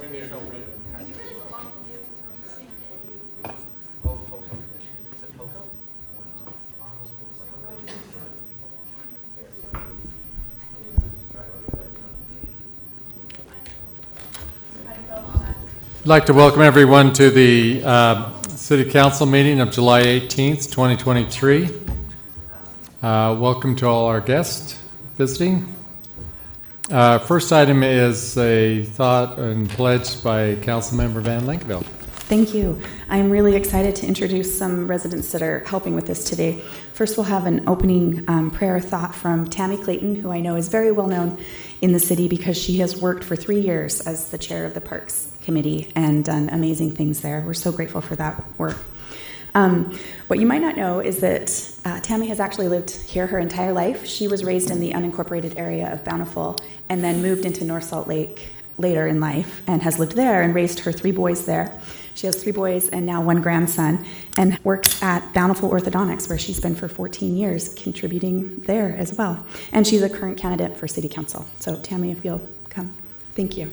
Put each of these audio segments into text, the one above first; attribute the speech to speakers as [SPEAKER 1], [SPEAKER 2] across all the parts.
[SPEAKER 1] I'd like to welcome everyone to the City Council meeting of July 18th, 2023. Welcome to all our guests visiting. First item is a thought and pledge by Councilmember Van Linkenveld.
[SPEAKER 2] Thank you. I'm really excited to introduce some residents that are helping with this today. First, we'll have an opening prayer thought from Tammy Clayton, who I know is very well known in the city because she has worked for 3 years as the chair of the Parks Committee and done amazing things there. We're so grateful for that work. What you might not know is that Tammy has actually lived here her entire life. She was raised in the unincorporated area of Bountiful and then moved into North Salt Lake later in life and has lived there and raised her 3 boys there. She has 3 boys and now 1 grandson and works at Bountiful Orthodontics, where she's been for 14 years, contributing there as well. And she's a current candidate for City Council. So Tammy, if you'll come. Thank you.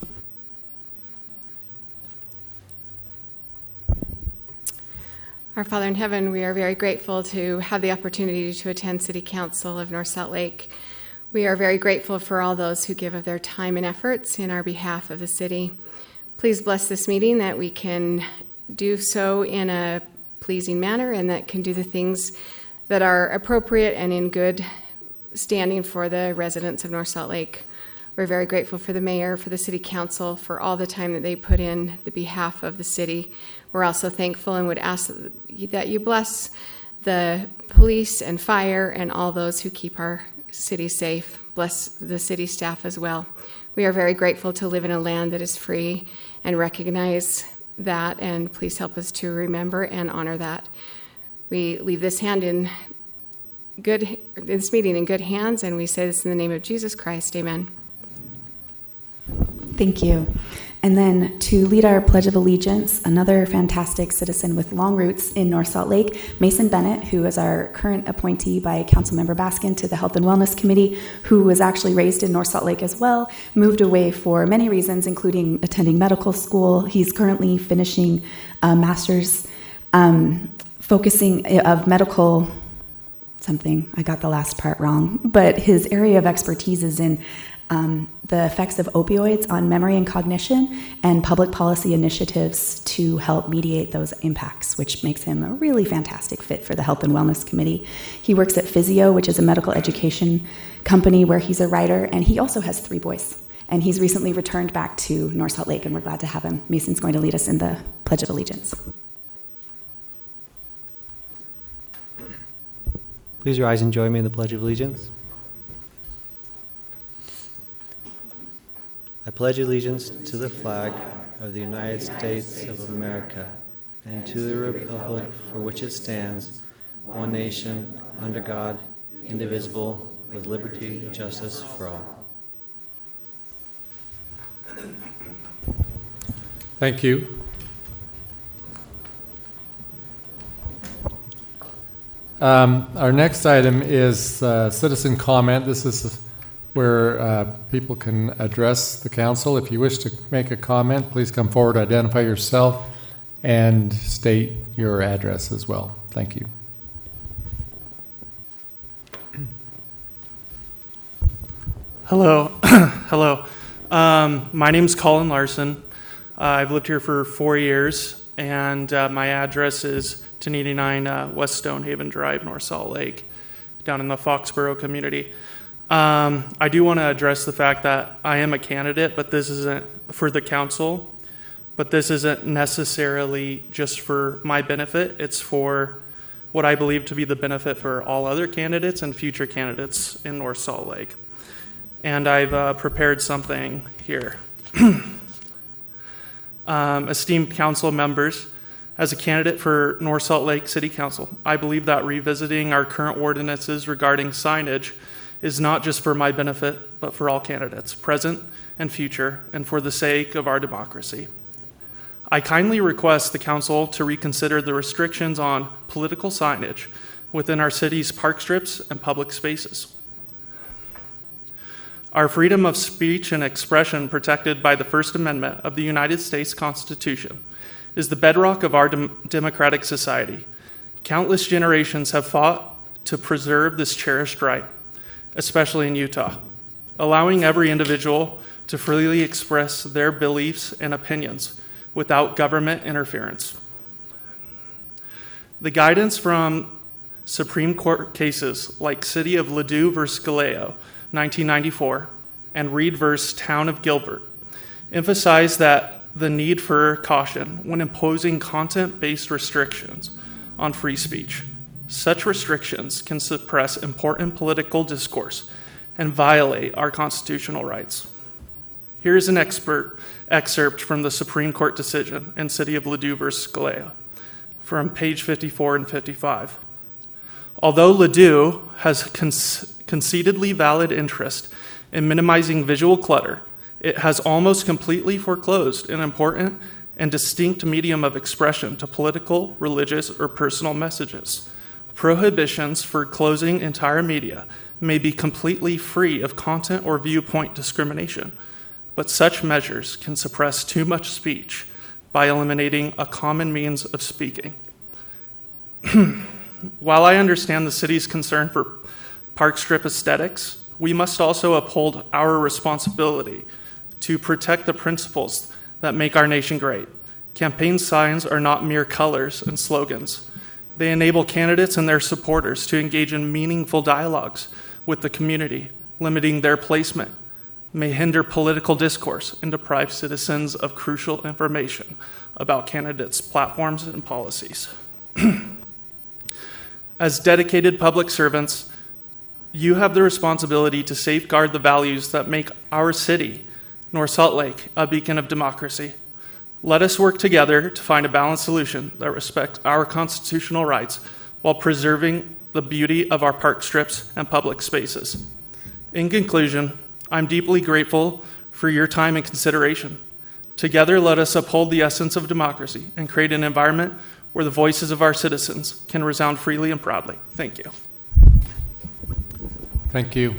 [SPEAKER 3] Our Father in heaven, we are very grateful to have the opportunity to attend City Council of North Salt Lake. We are very grateful for all those who give of their time and efforts in our behalf of the city. Please bless this meeting that we can do so in a pleasing manner and that can do the things that are appropriate and in good standing for the residents of North Salt Lake. We're very grateful for the mayor, for the city council, for all the time that they put in the behalf of the city. We're also thankful and would ask that you bless the police and fire and all those who keep our city safe. Bless the city staff as well. We are very grateful to live in a land that is free and recognize that, and please help us to remember and honor that. We leave this meeting in good hands, and we say this in the name of Jesus Christ. Amen.
[SPEAKER 2] Thank you. And then to lead our Pledge of Allegiance, another fantastic citizen with long roots in North Salt Lake, Mason Bennett, who is our current appointee by Councilmember Baskin to the Health and Wellness Committee, who was actually raised in North Salt Lake as well, moved away for many reasons, including attending medical school. He's currently finishing a master's focusing of medical something. I got the last part wrong, but his area of expertise is in the effects of opioids on memory and cognition and public policy initiatives to help mediate those impacts, which makes him a really fantastic fit for the Health and Wellness Committee. He works at Physio, which is a medical education company where he's a writer, and he also has 3 boys. And he's recently returned back to North Salt Lake, and we're glad to have him. Mason's going to lead us in the Pledge of Allegiance.
[SPEAKER 4] Please rise and join me in the Pledge of Allegiance. I pledge allegiance to the flag of the United States of America and to the republic for which it stands, one nation, under God, indivisible, with liberty and justice for all.
[SPEAKER 1] Thank you. Our next item is citizen comment. This is where people can address the council. If you wish to make a comment, please come forward, identify yourself, and state your address as well. Thank you.
[SPEAKER 5] Hello. Hello. My name is Colin Larson. I've lived here for 4 years, and my address is 1089 West Stonehaven Drive, North Salt Lake, down in the Foxborough community. I do want to address the fact that I am a candidate, but this isn't for the council, but this isn't necessarily just for my benefit. It's for what I believe to be the benefit for all other candidates and future candidates in North Salt Lake. And I've prepared something here. Esteemed council members, as a candidate for North Salt Lake City Council, I believe that revisiting our current ordinances regarding signage is not just for my benefit, but for all candidates, present and future, and for the sake of our democracy. I kindly request the council to reconsider the restrictions on political signage within our city's park strips and public spaces. Our freedom of speech and expression, protected by the First Amendment of the United States Constitution, is the bedrock of our democratic society. Countless generations have fought to preserve this cherished right, especially in Utah, allowing every individual to freely express their beliefs and opinions without government interference. The guidance from Supreme Court cases like City of Ladue v. Galeo, 1994, and Reed v. Town of Gilbert emphasize that the need for caution when imposing content-based restrictions on free speech. Such restrictions can suppress important political discourse and violate our constitutional rights. Here is an excerpt from the Supreme Court decision in City of Ladue v. Galeo from page 54 and 55. Although Ladue has concededly valid interest in minimizing visual clutter, it has almost completely foreclosed an important and distinct medium of expression to political, religious, or personal messages. Prohibitions for closing entire media may be completely free of content or viewpoint discrimination, but such measures can suppress too much speech by eliminating a common means of speaking. While I understand the city's concern for park strip aesthetics, we must also uphold our responsibility to protect the principles that make our nation great. Campaign signs are not mere colors and slogans. They enable candidates and their supporters to engage in meaningful dialogues with the community. Limiting their placement may hinder political discourse and deprive citizens of crucial information about candidates' platforms and policies. As dedicated public servants, you have the responsibility to safeguard the values that make our city, North Salt Lake, a beacon of democracy. Let us work together to find a balanced solution that respects our constitutional rights while preserving the beauty of our park strips and public spaces. In conclusion, I'm deeply grateful for your time and consideration. Together, let us uphold the essence of democracy and create an environment where the voices of our citizens can resound freely and proudly. Thank you.
[SPEAKER 1] Thank you.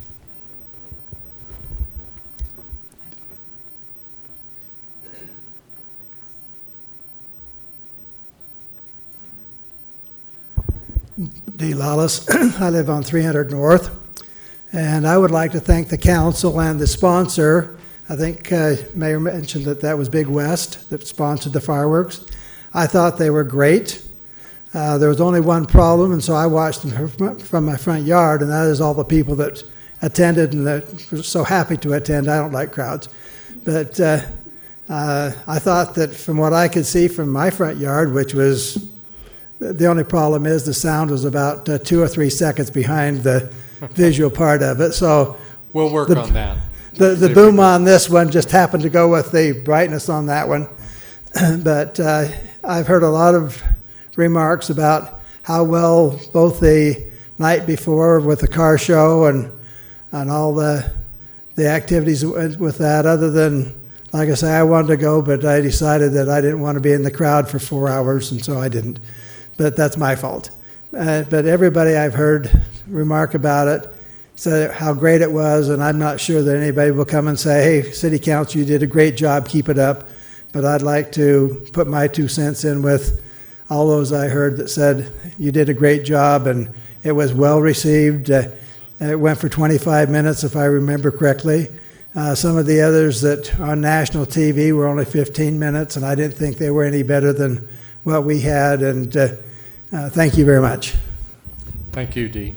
[SPEAKER 6] D. Lawless. I live on 300 North, and I would like to thank the council and the sponsor. I think Mayor mentioned that was Big West that sponsored the fireworks. I thought they were great. There was only one problem, and so I watched them from my front yard, and that is all the people that attended and that were so happy to attend. I don't like crowds. But I thought that from what I could see from my front yard, which was, the only problem is the sound was about 2 or 3 seconds behind the visual part of it. So
[SPEAKER 1] we'll work on that.
[SPEAKER 6] The boom on this one just happened to go with the brightness on that one. But I've heard a lot of remarks about how well both the night before with the car show and all the activities with that, other than, like I say, I wanted to go, but I decided that I didn't want to be in the crowd for 4 hours, and so I didn't. But that's my fault. But everybody I've heard remark about it said how great it was, and I'm not sure that anybody will come and say, hey, City Council, you did a great job, keep it up. But I'd like to put my 2 cents in with all those I heard that said you did a great job, and it was well received. It went for 25 minutes, if I remember correctly. Some of the others that on national TV were only 15 minutes, and I didn't think they were any better than what we had. And thank you very much.
[SPEAKER 1] Thank you, Dee.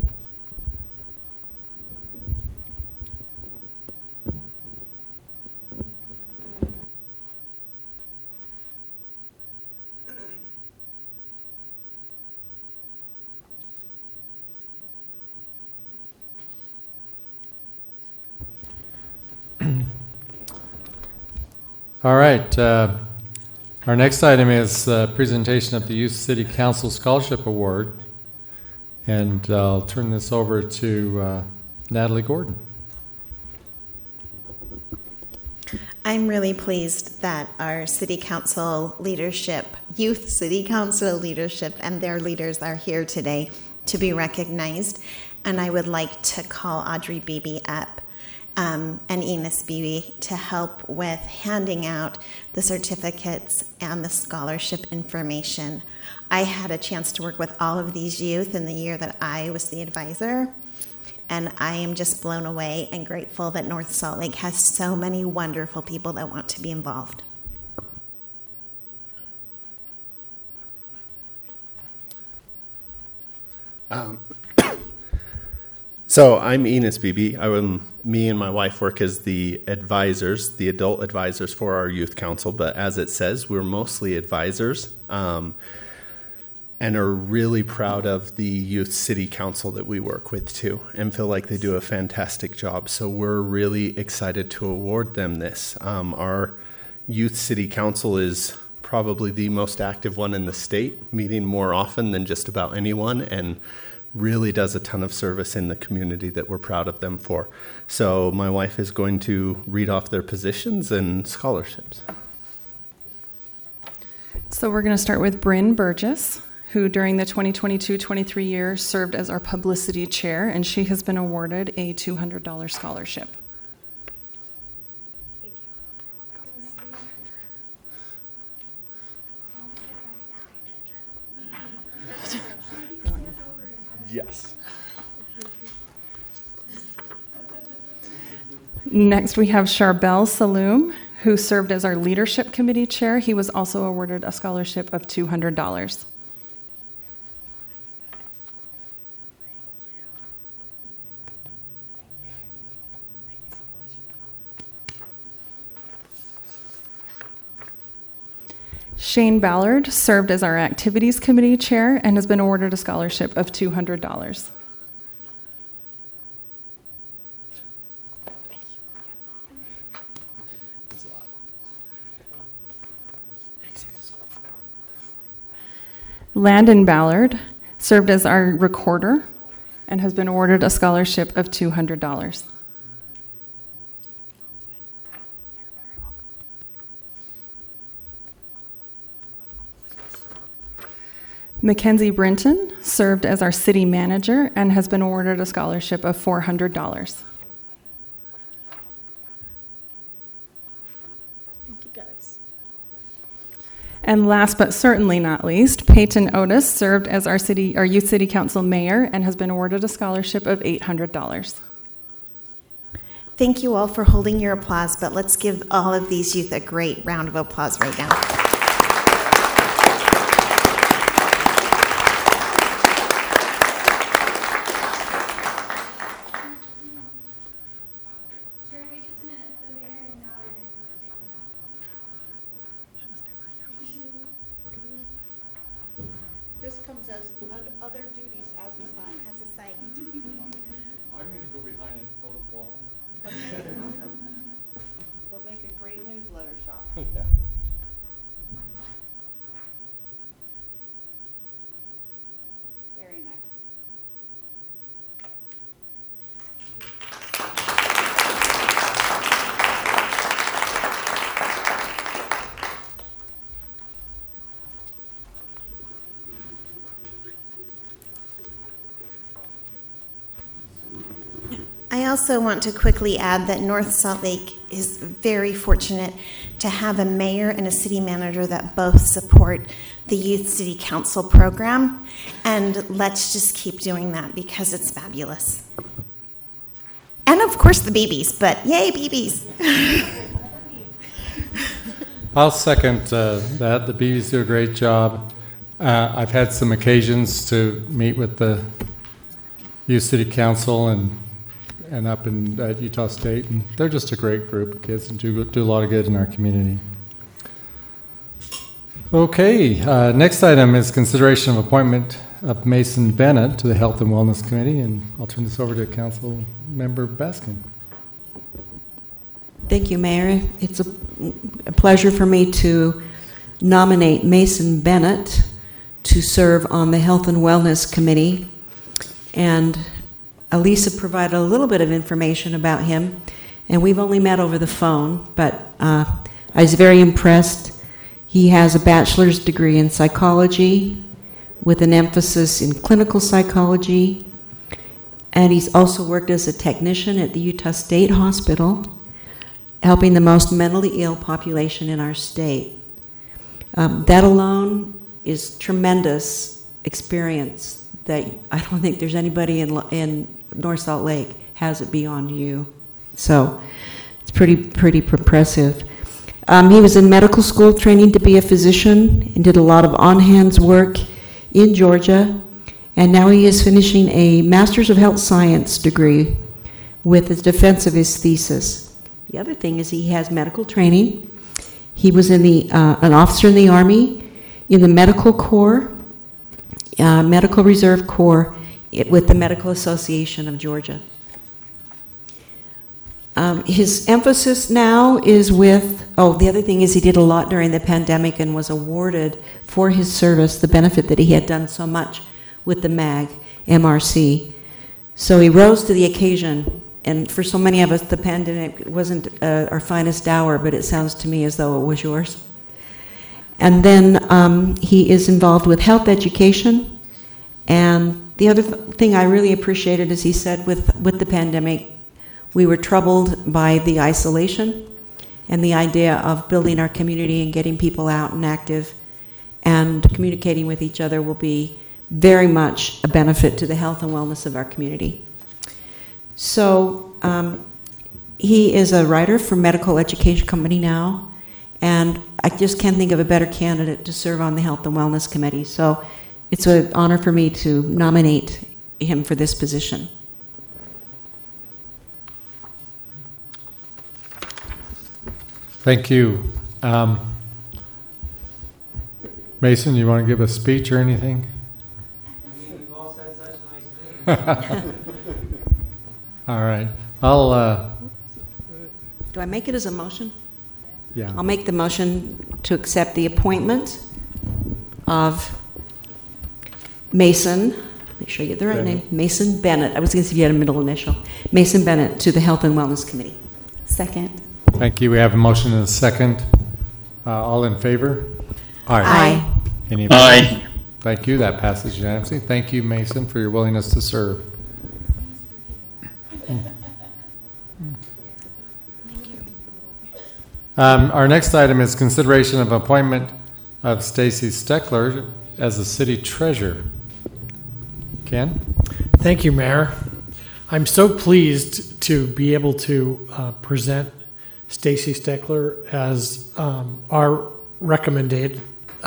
[SPEAKER 1] All right. Our next item is presentation of the Youth City Council Scholarship Award. And I'll turn this over to Natalie Gordon.
[SPEAKER 7] I'm really pleased that our City Council leadership, Youth City Council leadership, and their leaders are here today to be recognized. And I would like to call Audrey Beebe up. and Enos Beebe to help with handing out the certificates and the scholarship information. I had a chance to work with all of these youth in the year that I was the advisor, and I am just blown away and grateful that North Salt Lake has so many wonderful people that want to be involved.
[SPEAKER 8] So I'm Enos Beebe. Me and my wife work as the advisors, the adult advisors for our youth council. But as it says, we're mostly advisors, and are really proud of the youth city council that we work with too, and feel like they do a fantastic job. So we're really excited to award them this. Our youth city council is probably the most active one in the state, meeting more often than just about anyone, and really does a ton of service in the community that we're proud of them for. So my wife is going to read off their positions and scholarships.
[SPEAKER 9] So we're going to start with Bryn Burgess, who during the 2022-23 year served as our publicity chair, and she has been awarded a $200 scholarship.
[SPEAKER 8] Yes.
[SPEAKER 9] Next, we have Charbel Saloom, who served as our leadership committee chair. He was also awarded a scholarship of $200. Shane Ballard served as our activities committee chair and has been awarded a scholarship of $200. Landon Ballard served as our recorder and has been awarded a scholarship of $200. Mackenzie Brinton served as our city manager and has been awarded a scholarship of $400. And last but certainly not least, Peyton Otis served as our youth city council mayor and has been awarded a scholarship of $800.
[SPEAKER 7] Thank you all for holding your applause, but let's give all of these youth a great round of applause right now.
[SPEAKER 10] This comes as other duties as assigned.
[SPEAKER 1] I'm going to go behind and photoball.
[SPEAKER 10] It'll make a great newsletter shop.
[SPEAKER 1] Yeah.
[SPEAKER 10] Very nice.
[SPEAKER 7] I also want to quickly add that North Salt Lake is very fortunate to have a mayor and a city manager that both support the Youth City Council program, and let's just keep doing that because it's fabulous. And of course the BBs, but yay BBs!
[SPEAKER 1] I'll second that. The BBs do a great job. I've had some occasions to meet with the Youth City Council and up in Utah State, and they're just a great group of kids and do a lot of good in our community. Okay, next item is consideration of appointment of Mason Bennett to the Health and Wellness Committee, and I'll turn this over to Council Member Baskin.
[SPEAKER 11] Thank you, Mayor. It's a pleasure for me to nominate Mason Bennett to serve on the Health and Wellness Committee. And Elisa provided a little bit of information about him, and we've only met over the phone, but I was very impressed. He has a bachelor's degree in psychology with an emphasis in clinical psychology, And he's also worked as a technician at the Utah State Hospital, helping the most mentally ill population in our state. That alone is tremendous experience that I don't think there's anybody in North Salt Lake has it beyond you. So it's pretty impressive. He was in medical school training to be a physician and did a lot of on-hands work in Georgia. And now he is finishing a Master's of Health Science degree with the defense of his thesis. The other thing is he has medical training. He was in an officer in the Army, in the Medical Corps, Medical Reserve Corps with the Medical Association of Georgia. His emphasis now is with, the other thing is he did a lot during the pandemic and was awarded for his service the benefit that he had done so much with the MAG, MRC. So he rose to the occasion, and for so many of us, the pandemic wasn't our finest hour, but it sounds to me as though it was yours. And then he is involved with health education, and the other thing I really appreciated is he said with the pandemic, we were troubled by the isolation and the idea of building our community and getting people out and active and communicating with each other will be very much a benefit to the health and wellness of our community. So he is a writer for Medical Education Company now, and I just can't think of a better candidate to serve on the Health and Wellness Committee. So it's an honor for me to nominate him for this position.
[SPEAKER 1] Thank you. Mason, you want to give a speech or anything?
[SPEAKER 4] You've all said such nice things.
[SPEAKER 1] All right. I'll...
[SPEAKER 11] Do I make it as a motion?
[SPEAKER 1] Yeah.
[SPEAKER 11] I'll make the motion to accept the appointment of Mason, make sure I get the right name, Mason Bennett. I was going to see if you had a middle initial. Mason Bennett to the Health and Wellness Committee.
[SPEAKER 2] Second.
[SPEAKER 1] Thank you. We have a motion and a second. All in favor?
[SPEAKER 11] Aye.
[SPEAKER 1] Any opposed? Thank you. That passes unanimously. Thank you, Mason, for your willingness to serve. Our next item is consideration of appointment of Stacy Steckler as the city treasurer. Ken?
[SPEAKER 12] Thank you, Mayor. I'm so pleased to be able to present Stacy Steckler as our recommendation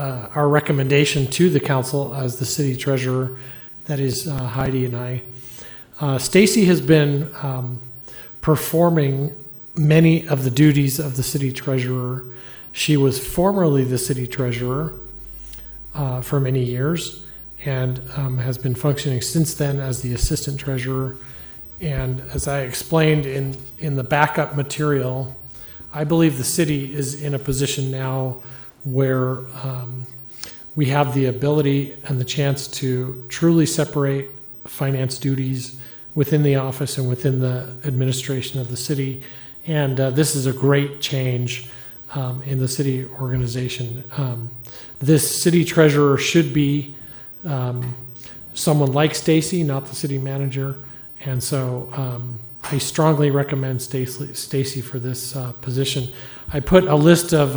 [SPEAKER 12] to the council as the city treasurer. That is Heidi and I. Stacy has been performing many of the duties of the city treasurer. She was formerly the city treasurer for many years and has been functioning since then as the assistant treasurer. And as I explained in the backup material, I believe the city is in a position now where we have the ability and the chance to truly separate finance duties within the office and within the administration of the city. And this is a great change in the city organization. This city treasurer should be someone like Stacy, not the city manager. And so I strongly recommend Stacy for this position. I put a list of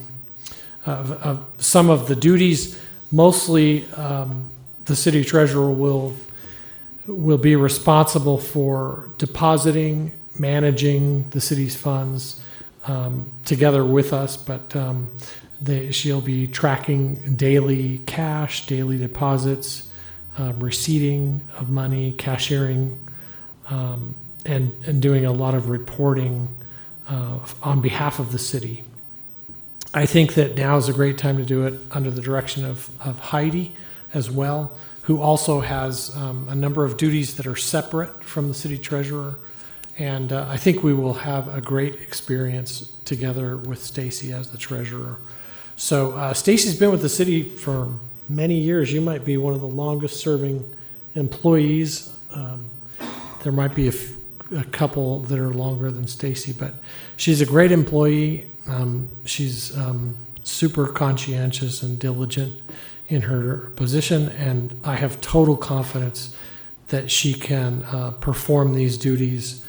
[SPEAKER 12] some of the duties. Mostly, the city treasurer will be responsible for depositing, managing the city's funds together with us, but she'll be tracking daily cash, daily deposits, receipting of money, cashiering, and doing a lot of reporting on behalf of the city. I think that now is a great time to do it under the direction of Heidi as well, who also has a number of duties that are separate from the city treasurer. And I think we will have a great experience together with Stacy as the treasurer. So Stacy's been with the city for many years. You might be one of the longest serving employees. There might be a couple that are longer than Stacy, but she's a great employee. She's super conscientious and diligent in her position, and I have total confidence that she can perform these duties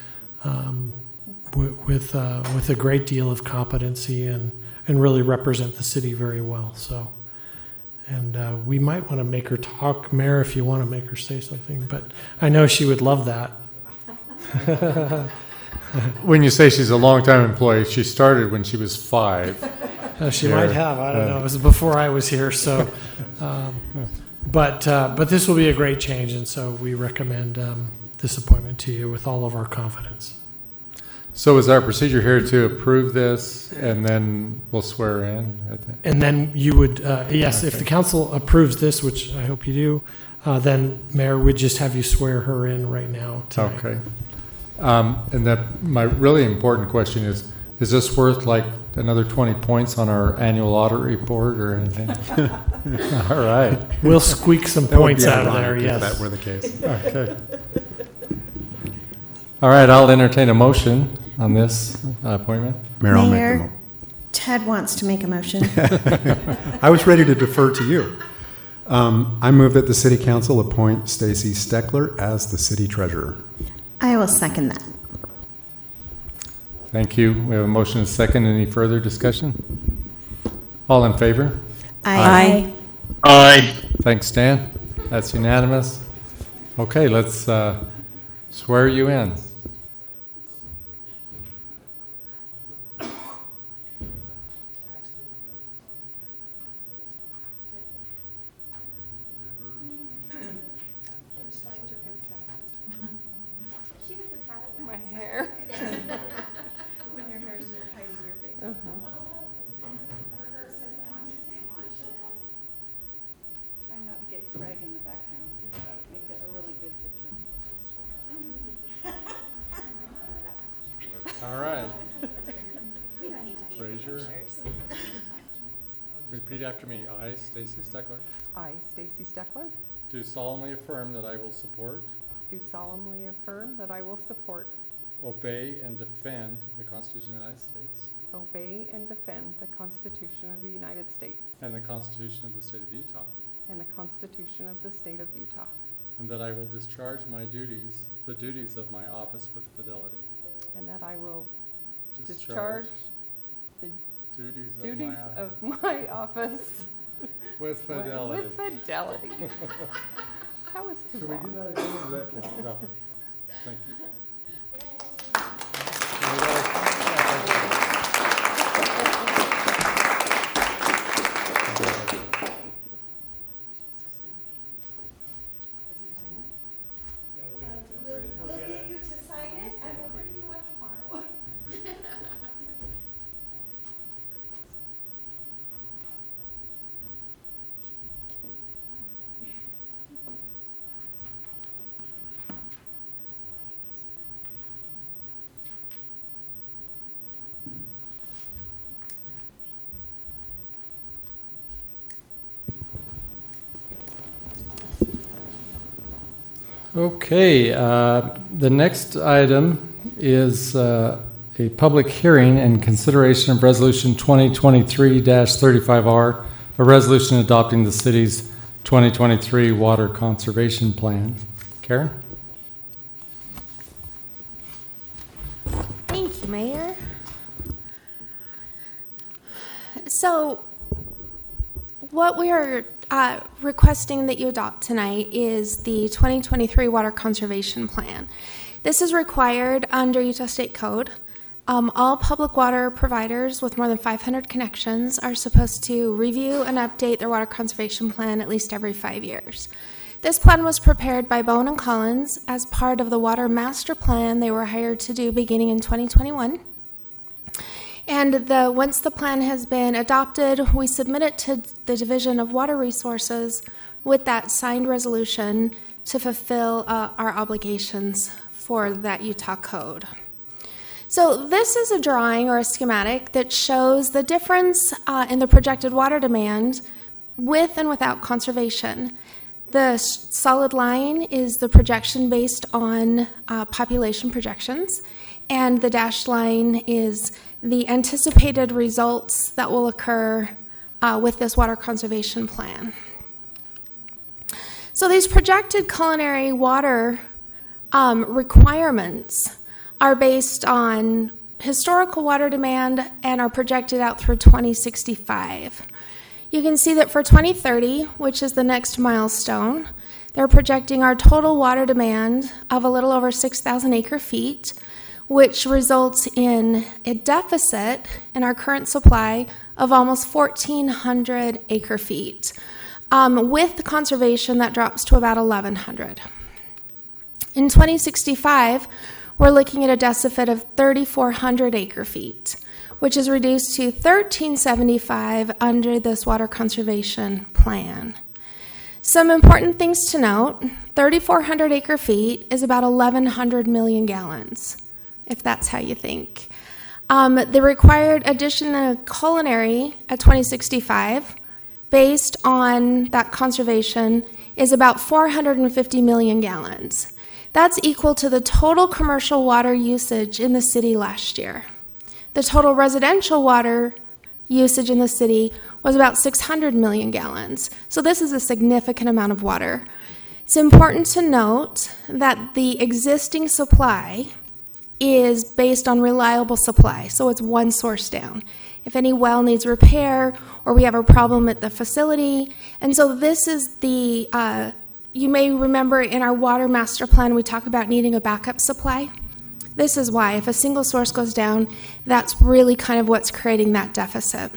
[SPEAKER 12] with a great deal of competency and really represent the city very well. So, and we might want to make her talk, Mayor, if you want to make her say something. But I know she would love that.
[SPEAKER 1] When you say she's a longtime employee, she started when she was 5.
[SPEAKER 12] She might have. I don't know. It was before I was here. So, but this will be a great change, and so we recommend this appointment to you with all of our confidence.
[SPEAKER 1] So is our procedure here to approve this, and then we'll swear in?
[SPEAKER 12] And then you would, yes, if the council approves this, which I hope you do, then Mayor would just have you swear her in right now tonight.
[SPEAKER 1] Okay. And that my really important question is this worth like another 20 points on our annual audit report or anything? All right.
[SPEAKER 12] We'll squeak some points out of there, yes.
[SPEAKER 13] If that were the case.
[SPEAKER 1] Okay. All right, I'll entertain a motion on this appointment.
[SPEAKER 13] Mayor, I'll make the
[SPEAKER 7] Mayor, Ted wants to make a motion.
[SPEAKER 13] I was ready to defer to you. I move that the City Council appoint Stacy Steckler as the City Treasurer.
[SPEAKER 7] I will second that.
[SPEAKER 1] Thank you. We have a motion and a second. Any further discussion? All in favor?
[SPEAKER 7] Aye.
[SPEAKER 5] Aye.
[SPEAKER 1] Thanks, Dan. That's unanimous. Okay, let's swear you in.
[SPEAKER 9] My hair.
[SPEAKER 10] When your hair's hiding your face. Try not to get Craig in the background. Make it a really good picture.
[SPEAKER 1] All right. Raise your Repeat after me. I, Stacy Steckler,
[SPEAKER 14] I, Stacy Steckler,
[SPEAKER 1] do solemnly affirm that I will support,
[SPEAKER 14] do solemnly affirm that I will support,
[SPEAKER 1] obey, and defend the Constitution of the United States
[SPEAKER 14] obey, and defend the Constitution of the United States
[SPEAKER 1] and the Constitution of the State of Utah,
[SPEAKER 14] and the Constitution of the State of Utah,
[SPEAKER 1] and that I will discharge the duties of my office with fidelity.
[SPEAKER 14] and that I will discharge the
[SPEAKER 1] duties
[SPEAKER 14] duties of my office
[SPEAKER 1] with fidelity.
[SPEAKER 14] with fidelity. That was too
[SPEAKER 1] Can we
[SPEAKER 14] long.
[SPEAKER 1] do that again? Is that- no. Thank you.
[SPEAKER 10] We'll get you to sign it and we'll bring you one tomorrow.
[SPEAKER 1] Okay, the next item is a public hearing and consideration of Resolution 2023-35R, a resolution adopting the city's 2023 Water Conservation Plan. Karen?
[SPEAKER 15] Thank you, Mayor. So, what we are requesting that you adopt tonight is the 2023 Water Conservation Plan. This is required under Utah State Code. All public water providers with more than 500 connections are supposed to review and update their water conservation plan at least every 5 years. This plan was prepared by Bowen and Collins as part of the Water Master Plan they were hired to do beginning in 2021. And once the plan has been adopted, we submit it to the Division of Water Resources with that signed resolution to fulfill our obligations for that Utah code. So this is a drawing or a schematic that shows the difference in the projected water demand with and without conservation. The solid line is the projection based on population projections, and the dashed line is the anticipated results that will occur with this water conservation plan. So these projected culinary water requirements are based on historical water demand and are projected out through 2065. You can see that for 2030, which is the next milestone, they're projecting our total water demand of a little over 6,000 acre feet, which results in a deficit in our current supply of almost 1,400 acre feet. With the conservation, that drops to about 1,100. In 2065, we're looking at a deficit of 3,400 acre feet, which is reduced to 1,375 under this water conservation plan. Some important things to note: 3,400 acre feet is about 1,100 million gallons, if that's how you think. The required addition of culinary at 2065, based on that conservation, is about 450 million gallons. That's equal to the total commercial water usage in the city last year. The total residential water usage in the city was about 600 million gallons. So this is a significant amount of water. It's important to note that the existing supply is based on reliable supply, so it's one source down. If any well needs repair or we have a problem at the facility, and so this is the, you may remember in our water master plan we talk about needing a backup supply. This is why, if a single source goes down, that's really kind of what's creating that deficit.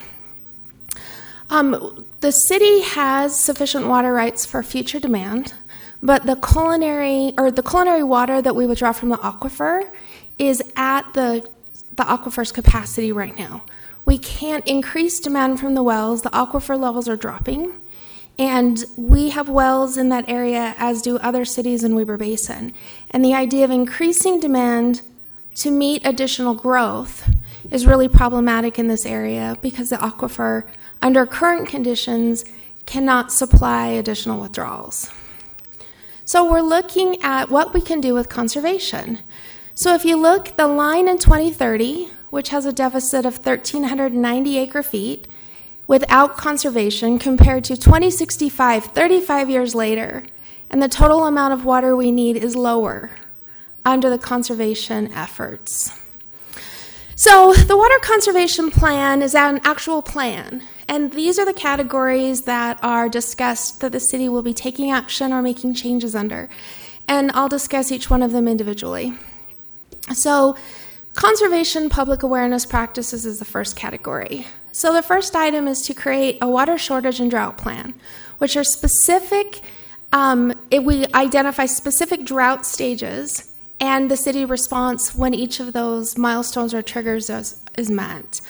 [SPEAKER 15] The city has sufficient water rights for future demand, but the culinary water that we withdraw from the aquifer is at the aquifer's capacity right now. We can't increase demand from the wells. The aquifer levels are dropping, and we have wells in that area, as do other cities in Weber Basin. And the idea of increasing demand to meet additional growth is really problematic in this area because the aquifer, under current conditions, cannot supply additional withdrawals. So we're looking at what we can do with conservation. So if you look, the line in 2030, which has a deficit of 1,390 acre feet, without conservation, compared to 2065, 35 years later, and the total amount of water we need is lower under the conservation efforts. So the water conservation plan is an actual plan, and these are the categories that are discussed that the city will be taking action or making changes under, and I'll discuss each one of them individually. So conservation public awareness practices is the first category. So the first item is to create a water shortage and drought plan, which are specific, we identify specific drought stages and the city response when each of those milestones or triggers is met.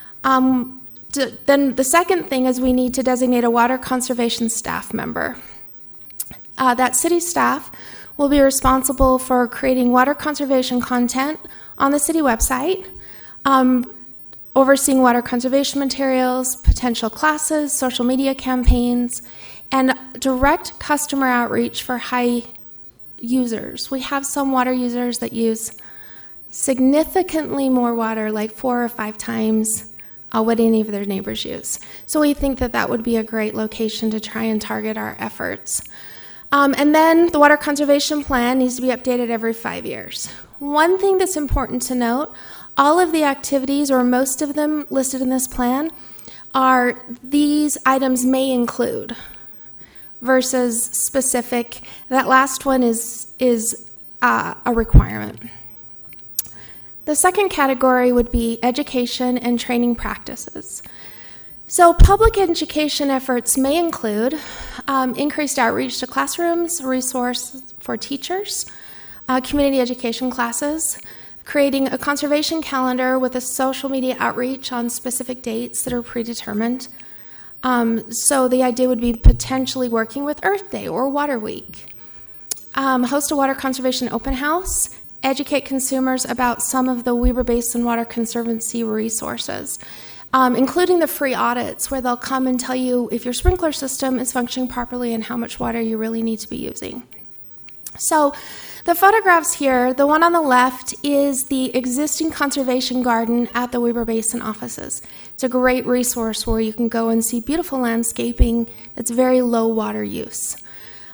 [SPEAKER 15] Then the second thing is we need to designate a water conservation staff member. That city staff will be responsible for creating water conservation content on the city website, overseeing water conservation materials, potential classes, social media campaigns, and direct customer outreach for high users. We have some water users that use significantly more water, like 4 or 5 times what any of their neighbors use. So we think that that would be a great location to try and target our efforts. And then the water conservation plan needs to be updated every 5 years. One thing that's important to note, all of the activities, or most of them listed in this plan, are these items may include versus specific. That last one is a requirement. The second category would be education and training practices. So public education efforts may include increased outreach to classrooms, resource for teachers, community education classes, creating a conservation calendar with a social media outreach on specific dates that are predetermined. So the idea would be potentially working with Earth Day or Water Week. Host a water conservation open house, educate consumers about some of the Weber Basin Water Conservancy resources, including the free audits where they'll come and tell you if your sprinkler system is functioning properly and how much water you really need to be using. So the photographs here, the one on the left is the existing conservation garden at the Weber Basin offices. It's a great resource where you can go and see beautiful landscaping that's very low water use.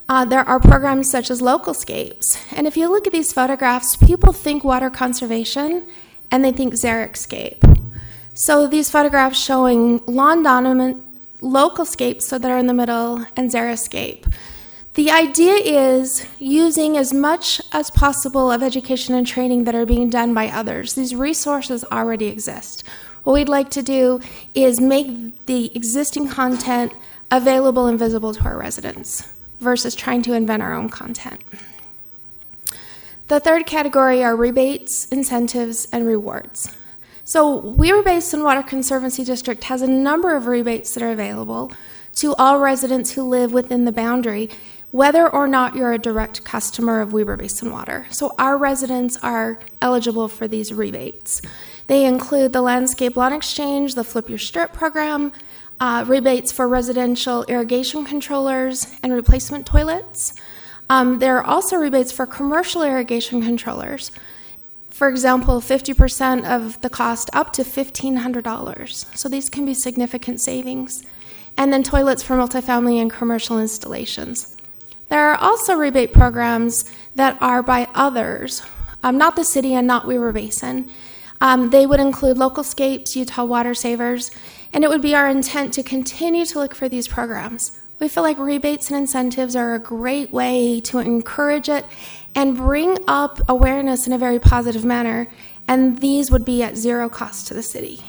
[SPEAKER 15] There are programs such as Localscapes. And if you look at these photographs, people think water conservation and they think xeriscape. So these photographs showing lawn dominant Localscapes, so they're in the middle, and xeriscape. The idea is using as much as possible of education and training that are being done by others. These resources already exist. What we'd like to do is make the existing content available and visible to our residents versus trying to invent our own content. The third category are rebates, incentives, and rewards. So Weber Basin Water Conservancy District has a number of rebates that are available to all residents who live within the boundary, whether or not you're a direct customer of Weber Basin Water. So our residents are eligible for these rebates. They include the Landscape Lawn Exchange, the Flip Your Strip program, rebates for residential irrigation controllers and replacement toilets. There are also rebates for commercial irrigation controllers. For example, 50% of the cost up to $1,500. So these can be significant savings. And then toilets for multifamily and commercial installations. There are also rebate programs that are by others, not the city and not Weber Basin. They would include Localscapes, Utah Water Savers, and it would be our intent to continue to look for these programs. We feel like rebates and incentives are a great way to encourage it and bring up awareness in a very positive manner, and these would be at zero cost to the city.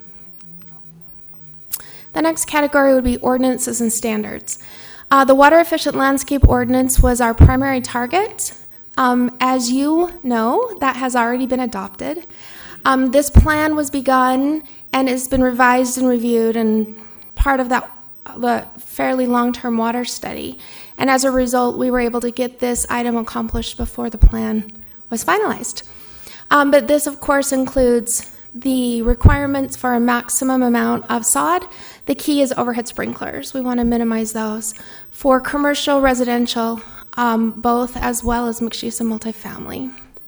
[SPEAKER 15] The next category would be ordinances and standards. The Water Efficient Landscape Ordinance was our primary target. As you know, that has already been adopted. This plan was begun and has been revised and reviewed, and part of that the fairly long-term water study. And as a result, we were able to get this item accomplished before the plan was finalized. But this, of course, includes the requirements for a maximum amount of sod. The key is overhead sprinklers. We want to minimize those for commercial, residential, both, as well as mixed use and multifamily.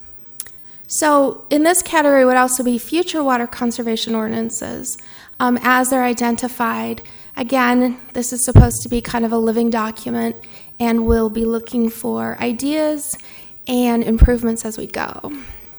[SPEAKER 15] So in this category would also be future water conservation ordinances as they're identified. Again, this is supposed to be kind of a living document, and we'll be looking for ideas and improvements as we go.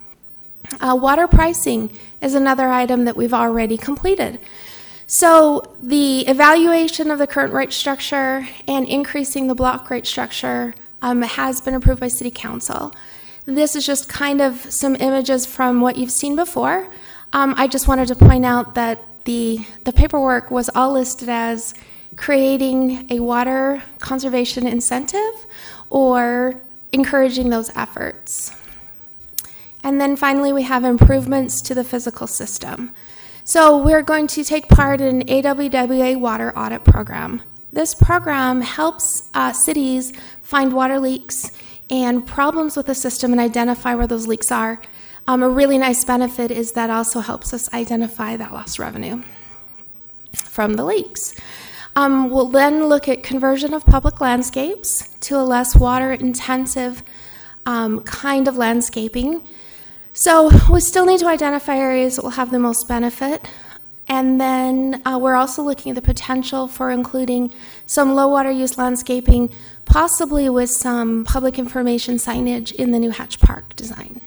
[SPEAKER 15] Water pricing is another item that we've already completed. So the evaluation of the current rate structure and increasing the block rate structure has been approved by City Council. This is just kind of some images from what you've seen before. I just wanted to point out that the paperwork was all listed as creating a water conservation incentive or encouraging those efforts. And then finally, we have improvements to the physical system. So we're going to take part in an AWWA water audit program. This program helps cities find water leaks and problems with the system and identify where those leaks are. A really nice benefit is that also helps us identify that lost revenue from the leaks. We'll then look at conversion of public landscapes to a less water-intensive kind of landscaping. So we still need to identify areas that will have the most benefit. And then we're also looking at the potential for including some low water use landscaping, possibly with some public information signage in the new Hatch Park design.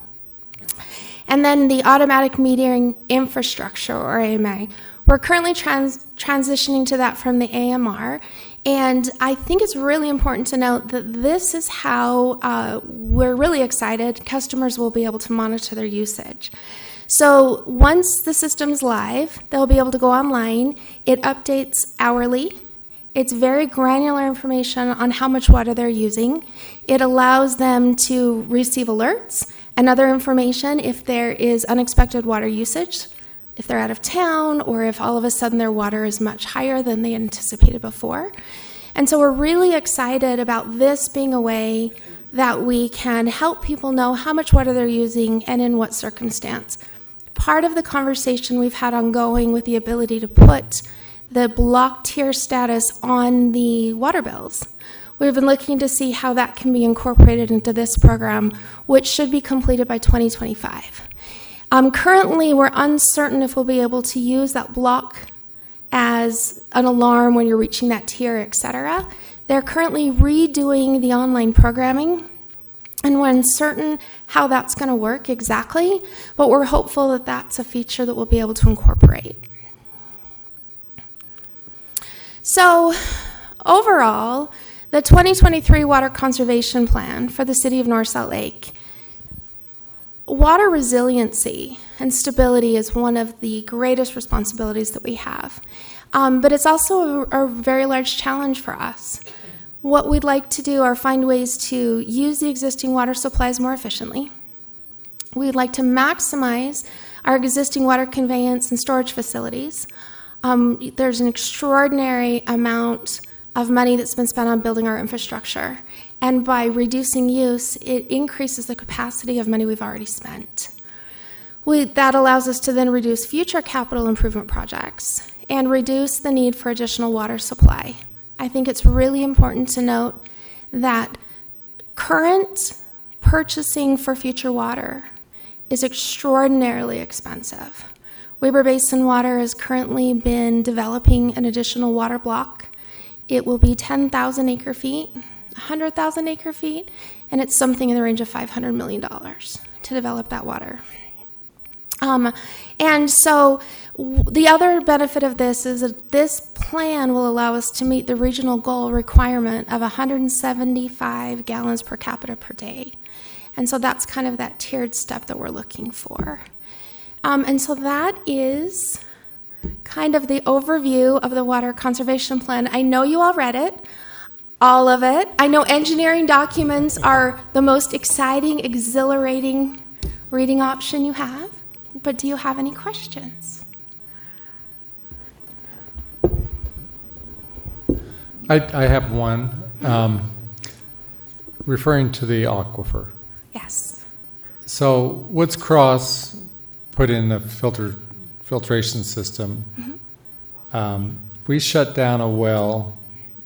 [SPEAKER 15] And then the automatic metering infrastructure, or AMI. We're currently transitioning to that from the AMR, and I think it's really important to note that this is how we're really excited customers will be able to monitor their usage. So once the system's live, they'll be able to go online. It updates hourly. It's very granular information on how much water they're using. It allows them to receive alerts and other information if there is unexpected water usage, if they're out of town, or if all of a sudden their water is much higher than they anticipated before. And so we're really excited about this being a way that we can help people know how much water they're using and in what circumstance. Part of the conversation we've had ongoing with the ability to put the block tier status on the water bills. We've been looking to see how that can be incorporated into this program, which should be completed by 2025. Currently, we're uncertain if we'll be able to use that block as an alarm when you're reaching that tier, etc. They're currently redoing the online programming, and we're uncertain how that's going to work exactly, but we're hopeful that that's a feature that we'll be able to incorporate. So overall, the 2023 Water Conservation Plan for the City of North Salt Lake, water resiliency and stability is one of the greatest responsibilities that we have, but it's also a very large challenge for us. What we'd like to do are find ways to use the existing water supplies more efficiently. We'd like to maximize our existing water conveyance and storage facilities. There's an extraordinary amount of money that's been spent on building our infrastructure, and by reducing use, it increases the capacity of money we've already spent. That allows us to then reduce future capital improvement projects and reduce the need for additional water supply. I think it's really important to note that current purchasing for future water is extraordinarily expensive. Weber Basin Water has currently been developing an additional water block. It will be 10,000 acre feet, 100,000 acre feet, and it's something in the range of $500 million to develop that water. And so the other benefit of this is that this plan will allow us to meet the regional goal requirement of 175 gallons per capita per day. And so that's kind of that tiered step that we're looking for. And so that is kind of the overview of the Water Conservation Plan. I know you all read it, all of it. I know engineering documents are the most exciting, exhilarating reading option you have, but do you have any questions?
[SPEAKER 1] I have one, referring to the aquifer.
[SPEAKER 15] Yes.
[SPEAKER 1] So Woods Cross put in the filtration system.
[SPEAKER 15] Mm-hmm.
[SPEAKER 1] We shut down a well.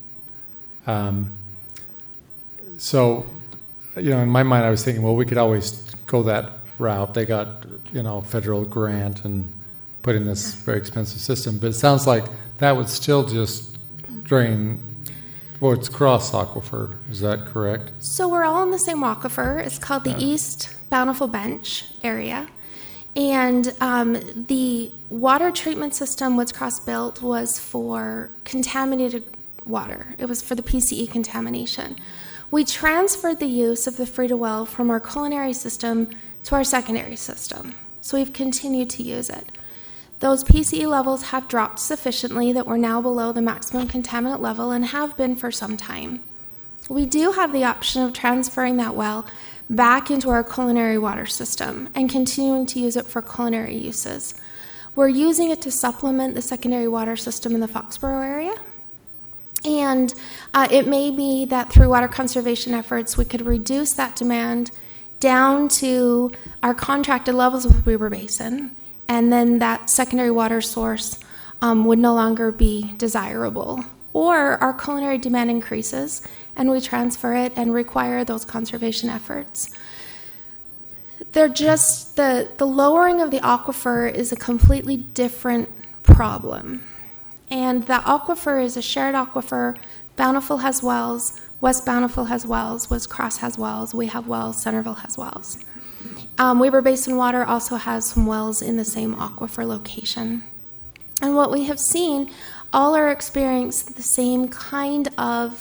[SPEAKER 1] So, in my mind, I was thinking, well, we could always go that route. They got, federal grant and put in this very expensive system. But it sounds like that would still just drain Woods Cross aquifer. Is that correct?
[SPEAKER 15] So we're all in the same aquifer. It's called the East Bountiful Bench area. And the water treatment system Woods Cross built was for contaminated water. It was for the PCE contamination. We transferred the use of the free-to-well from our culinary system to our secondary system. So we've continued to use it. Those PCE levels have dropped sufficiently that we're now below the maximum contaminant level and have been for some time. We do have the option of transferring that well back into our culinary water system and continuing to use it for culinary uses. We're using it to supplement the secondary water system in the Foxborough area. And it may be that through water conservation efforts, we could reduce that demand down to our contracted levels with Weber Basin, and then that secondary water source would no longer be desirable. Or our culinary demand increases, and we transfer it and require those conservation efforts. They're just, the lowering of the aquifer is a completely different problem. And the aquifer is a shared aquifer. Bountiful has wells, West Bountiful has wells, Woods Cross has wells, we have wells, Centerville has wells. Weber Basin Water also has some wells in the same aquifer location. And what we have seen, all are experiencing the same kind of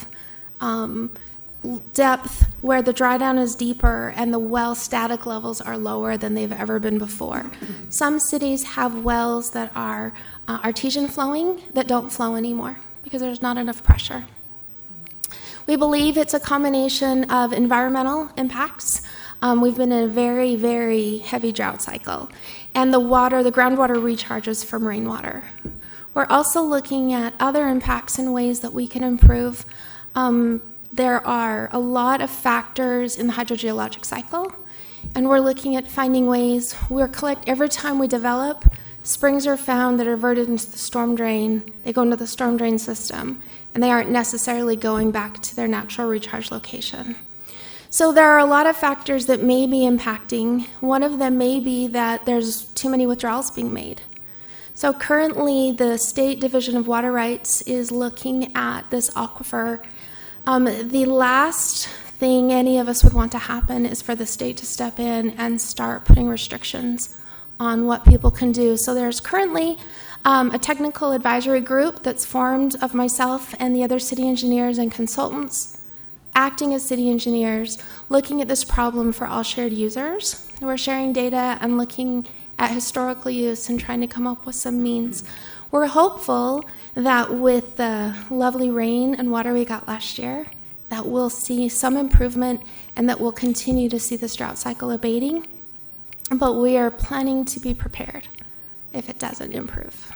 [SPEAKER 15] depth where the dry down is deeper and the well static levels are lower than they've ever been before. Some cities have wells that are artesian flowing that don't flow anymore because there's not enough pressure. We believe it's a combination of environmental impacts. We've been in a very, very heavy drought cycle, and the groundwater recharges from rainwater. We're also looking at other impacts in ways that we can improve. There are a lot of factors in the hydrogeologic cycle, and we're looking at finding ways. Every time we develop, springs are found that are diverted into the storm drain. They go into the storm drain system, and they aren't necessarily going back to their natural recharge location. So there are a lot of factors that may be impacting. One of them may be that there's too many withdrawals being made. So currently, the State Division of Water Rights is looking at this aquifer. The last thing any of us would want to happen is for the state to step in and start putting restrictions on what people can do. So there's currently a technical advisory group that's formed of myself and the other city engineers and consultants acting as city engineers, looking at this problem for all shared users. We're sharing data and looking at historical use and trying to come up with some means. We're hopeful that with the lovely rain and water we got last year, that we'll see some improvement and that we'll continue to see this drought cycle abating. But we are planning to be prepared if it doesn't improve.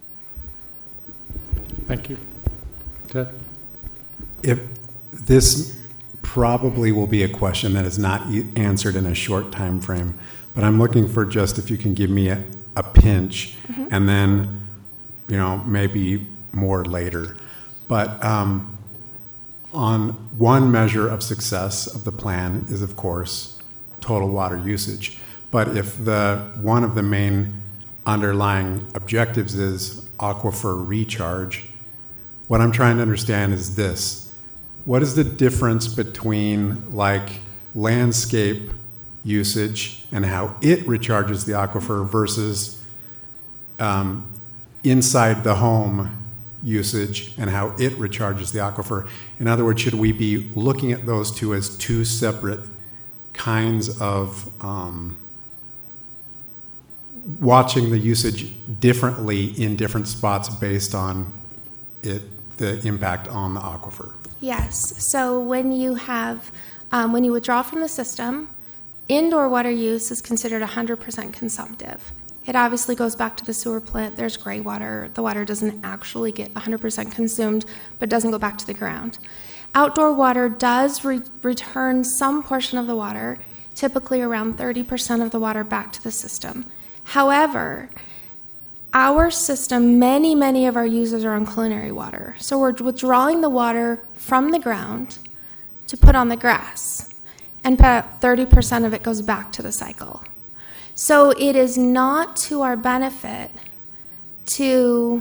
[SPEAKER 1] Thank you. Ted?
[SPEAKER 13] If this probably will be a question that is not answered in a short time frame, but I'm looking for just if you can give me a pinch, and then, maybe more later. But on one measure of success of the plan is, of course, total water usage. But if one of the main underlying objectives is aquifer recharge, what I'm trying to understand is this. What is the difference between landscape usage and how it recharges the aquifer versus inside the home usage and how it recharges the aquifer? In other words, should we be looking at those two as two separate kinds of watching the usage differently in different spots based on the impact on the aquifer?
[SPEAKER 15] Yes. So when you withdraw from the system, indoor water use is considered 100% consumptive. It obviously goes back to the sewer plant. There's gray water. The water doesn't actually get 100% consumed, but doesn't go back to the ground. Outdoor water does return some portion of the water, typically around 30% of the water, back to the system. However, our system, many of our users are on culinary water. So we're withdrawing the water from the ground to put on the grass, and about 30% of it goes back to the cycle. So it is not to our benefit to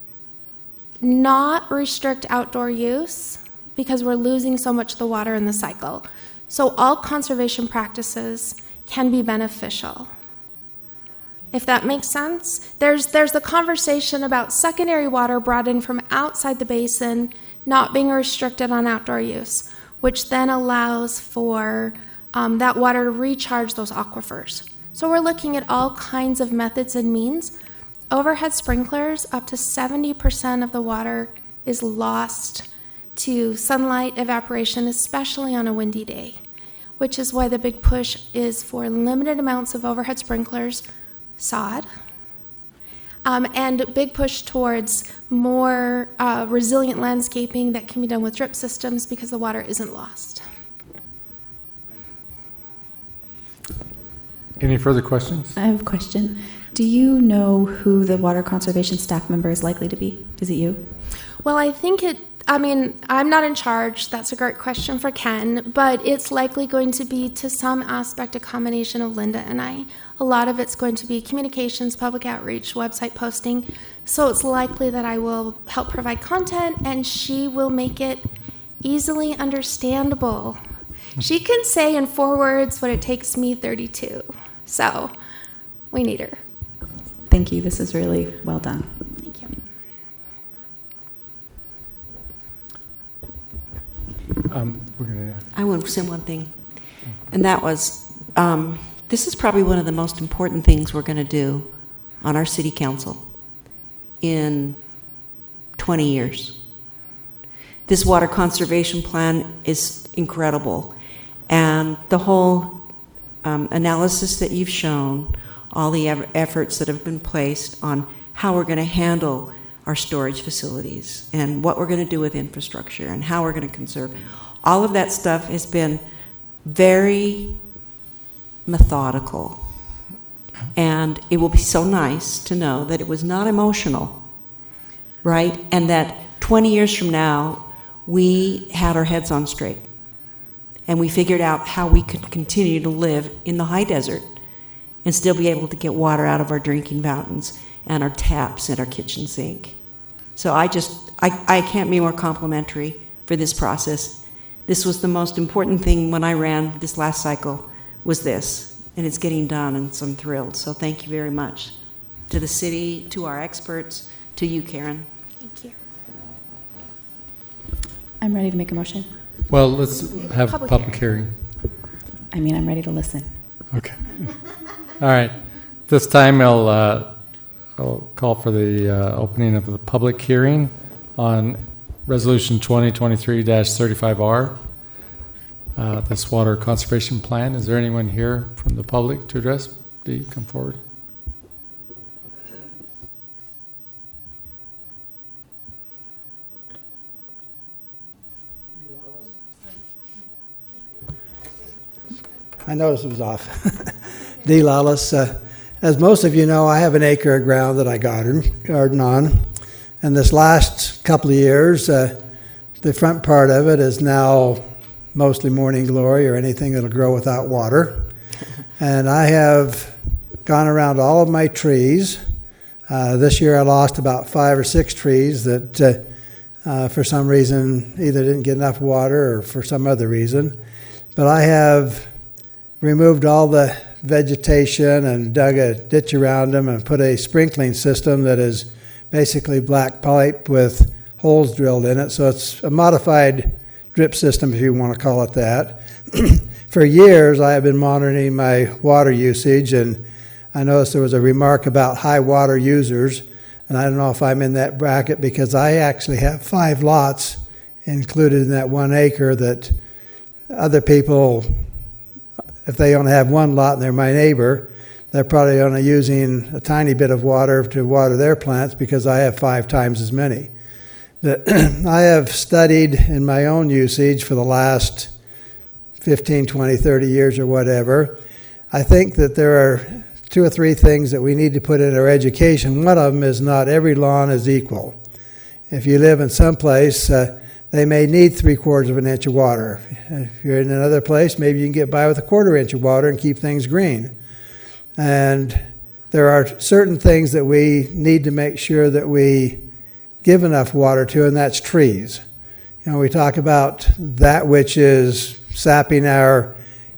[SPEAKER 15] not restrict outdoor use because we're losing so much of the water in the cycle. So all conservation practices can be beneficial. If that makes sense. There's the conversation about secondary water brought in from outside the basin not being restricted on outdoor use, which then allows for that water to recharge those aquifers. So we're looking at all kinds of methods and means. Overhead sprinklers, up to 70% of the water is lost to sunlight evaporation, especially on a windy day, which is why the big push is for limited amounts of overhead sprinklers, sod, and a big push towards more resilient landscaping that can be done with drip systems because the water isn't lost.
[SPEAKER 1] Any further questions?
[SPEAKER 2] I have a question. Do you know who the water conservation staff member is likely to be? Is it you?
[SPEAKER 15] Well, I'm not in charge. That's a great question for Ken, but it's likely going to be, to some aspect, a combination of Linda and I. A lot of it's going to be communications, public outreach, website posting. So it's likely that I will help provide content and she will make it easily understandable. She can say in 4 words what it takes me 32. So we need her.
[SPEAKER 2] Thank you. This is really well done.
[SPEAKER 15] Thank you.
[SPEAKER 11] I want to say one thing, and that was, this is probably one of the most important things we're going to do on our city council in 20 years. This water conservation plan is incredible, and the whole analysis that you've shown, all the efforts that have been placed on how we're going to handle our storage facilities and what we're going to do with infrastructure and how we're going to conserve. All of that stuff has been very methodical. And it will be so nice to know that it was not emotional, right? And that 20 years from now, we had our heads on straight. And we figured out how we could continue to live in the high desert and still be able to get water out of our drinking fountains and our taps at our kitchen sink. So I can't be more complimentary for this process. This was the most important thing when I ran this last cycle, was this, and it's getting done, and so I'm thrilled. So thank you very much to the city, to our experts, to you, Karen.
[SPEAKER 15] Thank you. I'm ready to make a motion.
[SPEAKER 1] Well, let's have a public hearing.
[SPEAKER 2] I mean, I'm ready to listen.
[SPEAKER 1] Okay. All right. This time I'll call for the opening of the public hearing on Resolution 2023-35R, this water conservation plan. Is there anyone here from the public to address? Dee, come forward.
[SPEAKER 6] I noticed it was off. Dee Lawless. As most of you know, I have an acre of ground that I garden on. And this last couple of years, the front part of it is now mostly morning glory or anything that'll grow without water. And I have gone around all of my trees. This year I lost about 5 or 6 trees that for some reason either didn't get enough water or for some other reason. But I have removed all the vegetation and dug a ditch around them and put a sprinkling system that is basically black pipe with holes drilled in it. So it's a modified drip system, if you want to call it that. For years, I have been monitoring my water usage, and I noticed there was a remark about high water users, and I don't know if I'm in that bracket because I actually have 5 lots included in that 1 acre that other people, if they only have 1 lot and they're my neighbor, they're probably only using a tiny bit of water to water their plants because I have 5 times as many. But I have studied in my own usage for the last 15, 20, 30 years or whatever. I think that there are 2 or 3 things that we need to put in our education. One of them is not every lawn is equal. If you live in some place, they may need 3/4 of an inch of water. If you're in another place, maybe you can get by with 1/4 inch of water and keep things green. And there are certain things that we need to make sure that we give enough water to, and that's trees. You know, we talk about that which is sapping our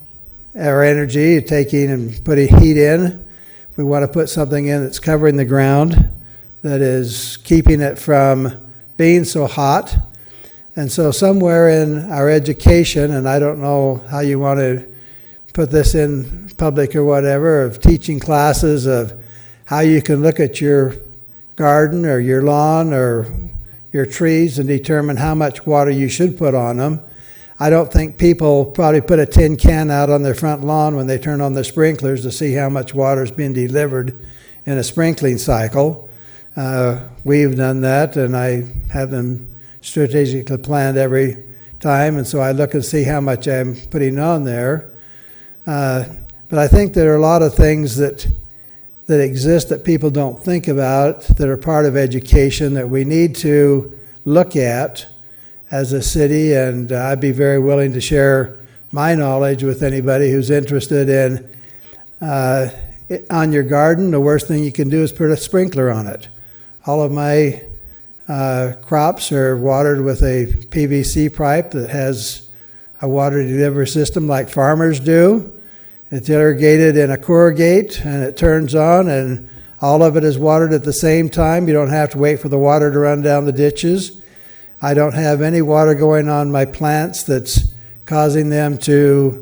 [SPEAKER 6] energy, taking and putting heat in. We want to put something in that's covering the ground, that is keeping it from being so hot. And so somewhere in our education, and I don't know how you want to put this in public or whatever, of teaching classes of how you can look at your garden or your lawn or your trees and determine how much water you should put on them. I don't think people probably put a tin can out on their front lawn when they turn on their sprinklers to see how much water is being delivered in a sprinkling cycle. We've done that, and I have them strategically planned every time, and so I look and see how much I'm putting on there. But I think there are a lot of things that exist that people don't think about that are part of education that we need to look at as a city, and I'd be very willing to share my knowledge with anybody who's interested in on your garden. The worst thing you can do is put a sprinkler on it. All of my crops are watered with a PVC pipe that has a water delivery system like farmers do. It's irrigated in a corrugate, and it turns on, and all of it is watered at the same time. You don't have to wait for the water to run down the ditches. I don't have any water going on my plants that's causing them to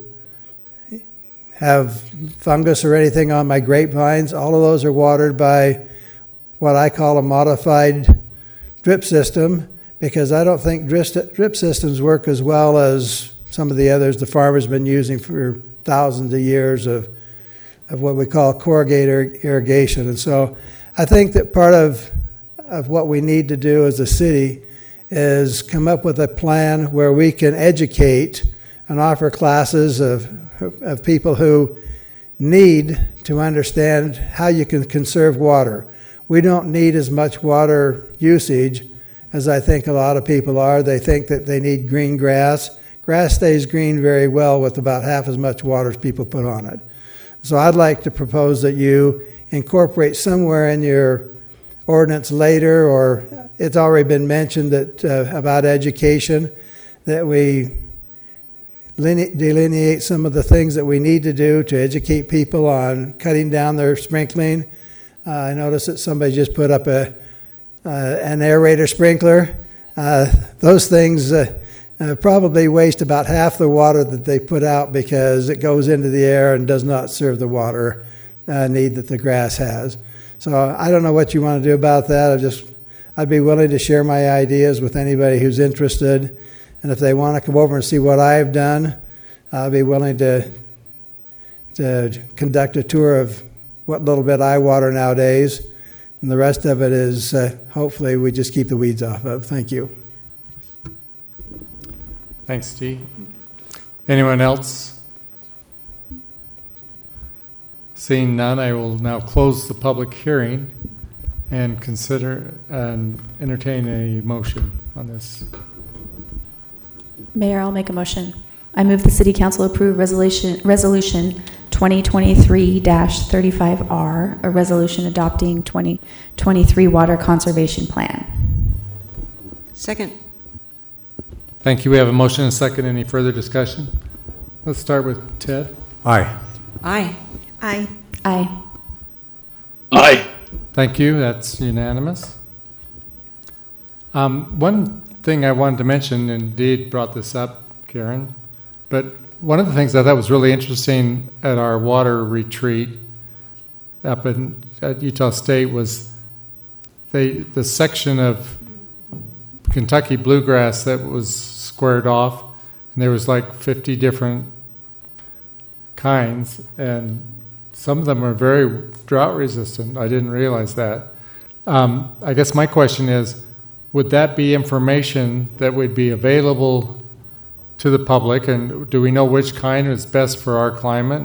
[SPEAKER 6] have fungus or anything on my grapevines. All of those are watered by what I call a modified drip system, because I don't think drip systems work as well as some of the others the farmers have been using for thousands of years of what we call corrugated irrigation. And so I think that part of what we need to do as a city is come up with a plan where we can educate and offer classes of people who need to understand how you can conserve water. We don't need as much water usage as I think a lot of people are. They think that they need green grass. Grass stays green very well with about half as much water as people put on it. So I'd like to propose that you incorporate somewhere in your ordinance later, or it's already been mentioned that about education, that we delineate some of the things that we need to do to educate people on cutting down their sprinkling. I noticed that somebody just put up an aerator sprinkler. Those things probably waste about half the water that they put out because it goes into the air and does not serve the water need that the grass has. So I don't know what you want to do about that. I'd be willing to share my ideas with anybody who's interested. And if they want to come over and see what I've done, I'll be willing to conduct a tour of what little bit I water nowadays. And the rest of it is hopefully we just keep the weeds off of. Thank you.
[SPEAKER 1] Thanks, Steve. Anyone else? Seeing none, I will now close the public hearing and consider and entertain a motion on this.
[SPEAKER 2] Mayor, I'll make a motion. I move the City Council approve resolution 2023-35R, a resolution adopting 2023 Water Conservation Plan.
[SPEAKER 11] Second.
[SPEAKER 1] Thank you. We have a motion and a second. Any further discussion? Let's start with Ted.
[SPEAKER 13] Aye.
[SPEAKER 11] Aye.
[SPEAKER 7] Aye.
[SPEAKER 2] Aye.
[SPEAKER 16] Aye.
[SPEAKER 1] Thank you. That's unanimous. One thing I wanted to mention, indeed brought this up, Karen, but one of the things I thought was really interesting at our water retreat up at Utah State was the section of Kentucky bluegrass that was squared off, and there was like 50 different kinds, and some of them are very drought resistant. I didn't realize that. I guess my question is, would that be information that would be available to the public, and do we know which kind is best for our climate,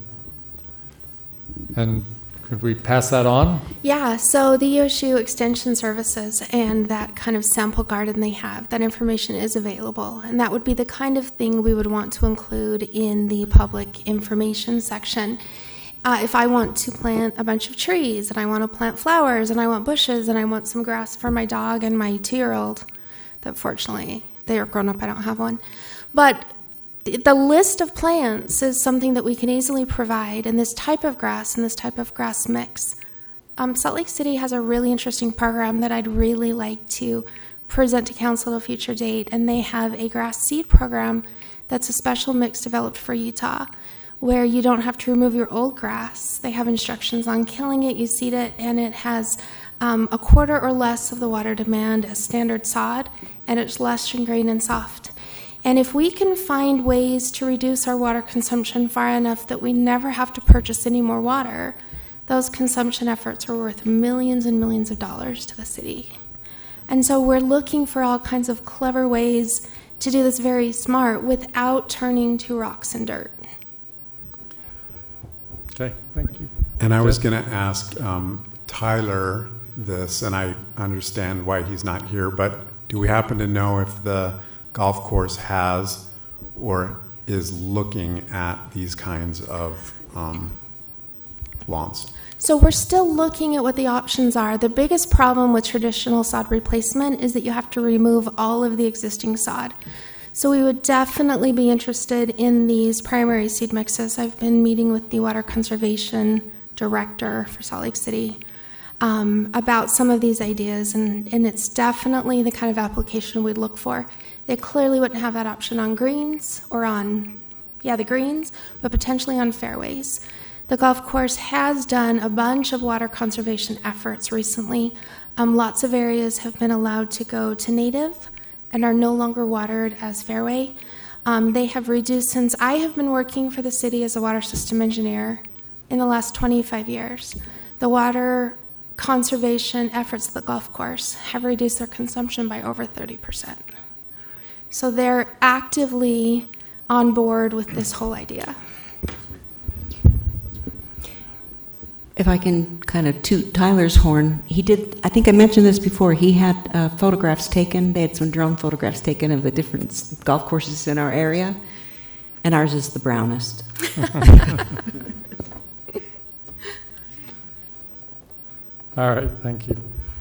[SPEAKER 1] and could we pass that on?
[SPEAKER 15] Yeah, so the USU Extension Services and that kind of sample garden they have, that information is available, and that would be the kind of thing we would want to include in the public information section. If I want to plant a bunch of trees, and I want to plant flowers, and I want bushes, and I want some grass for my dog and my 2-year-old, that fortunately, they are grown up, I don't have one. But the list of plants is something that we can easily provide, and this type of grass and this type of grass mix. Salt Lake City has a really interesting program that I'd really like to present to council at a future date, and they have a grass seed program that's a special mix developed for Utah, where you don't have to remove your old grass. They have instructions on killing it, you seed it, and it has a quarter or less of the water demand as standard sod, and it's lush and green and soft. And if we can find ways to reduce our water consumption far enough that we never have to purchase any more water, those consumption efforts are worth millions and millions of dollars to the city. And so we're looking for all kinds of clever ways to do this very smart without turning to rocks and dirt.
[SPEAKER 1] Okay, thank you.
[SPEAKER 13] And I was going to ask Tyler this, and I understand why he's not here, but do we happen to know if the golf course has or is looking at these kinds of lawns?
[SPEAKER 15] So we're still looking at what the options are. The biggest problem with traditional sod replacement is that you have to remove all of the existing sod. So we would definitely be interested in these primary seed mixes. I've been meeting with the water conservation director for Salt Lake City about some of these ideas, and it's definitely the kind of application we'd look for. They clearly wouldn't have that option on greens or on, the greens, but potentially on fairways. The golf course has done a bunch of water conservation efforts recently. Lots of areas have been allowed to go to native and are no longer watered as fairway. They have reduced, since I have been working for the city as a water system engineer in the last 25 years, the water conservation efforts at the golf course have reduced their consumption by over 30%. So they're actively on board with this whole idea.
[SPEAKER 11] If I can kind of toot Tyler's horn, he did, I think I mentioned this before, he had photographs taken, they had some drone photographs taken of the different golf courses in our area, and ours is the brownest.
[SPEAKER 1] All right, thank you.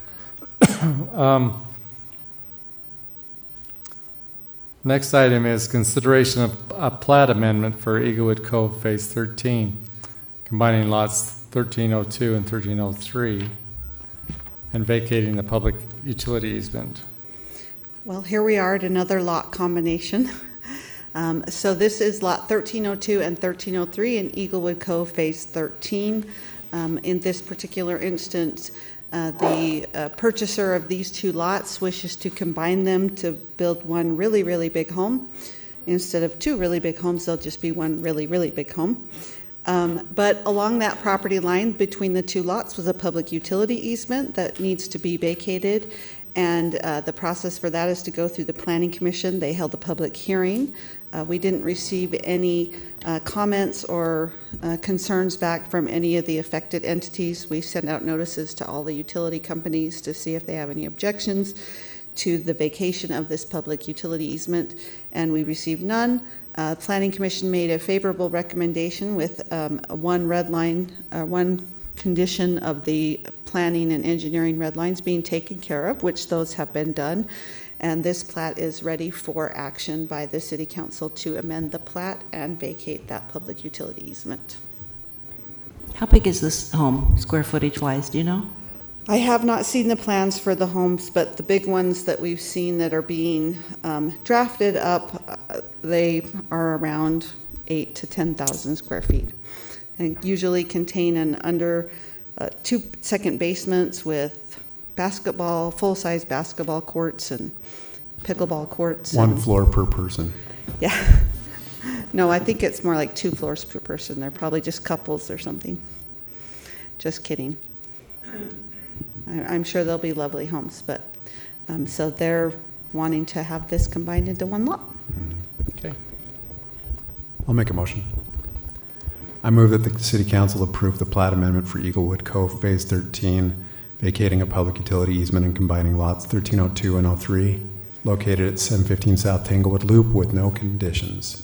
[SPEAKER 1] Next item is consideration of a plat amendment for Eaglewood Cove Phase 13, combining lots 1302 and 1303, and vacating the public utility easement.
[SPEAKER 10] Well, here we are at another lot combination. So this is lot 1302 and 1303 in Eaglewood Cove Phase 13. In this particular instance, the purchaser of these two lots wishes to combine them to build one really, really big home. Instead of two really big homes, they'll just be one really, really big home. But along that property line between the two lots was a public utility easement that needs to be vacated. And the process for that is to go through the Planning Commission. They held a public hearing. We didn't receive any comments or concerns back from any of the affected entities. We sent out notices to all the utility companies to see if they have any objections to the vacation of this public utility easement, and we received none. Planning Commission made a favorable recommendation with one red line, one condition of the planning and engineering red lines being taken care of, which those have been done. And this plat is ready for action by the City Council to amend the plat and vacate that public utility easement.
[SPEAKER 11] How big is this home, square footage wise, do you know?
[SPEAKER 10] I have not seen the plans for the homes, but the big ones that we've seen that are being drafted up, they are around 8,000 to 10,000 square feet. And usually contain an under 2 second basements with basketball, full-size basketball courts and pickleball courts.
[SPEAKER 13] One floor per person.
[SPEAKER 10] Yeah. No, I think it's more like 2 floors per person. They're probably just couples or something. Just kidding. I'm sure they'll be lovely homes, but so they're wanting to have this combined into one lot.
[SPEAKER 1] Okay.
[SPEAKER 13] I'll make a motion. I move that the City Council approve the plat amendment for Eaglewood Cove Phase 13, vacating a public utility easement and combining lots 1302 and 03, located at 715 South Tanglewood Loop with no conditions.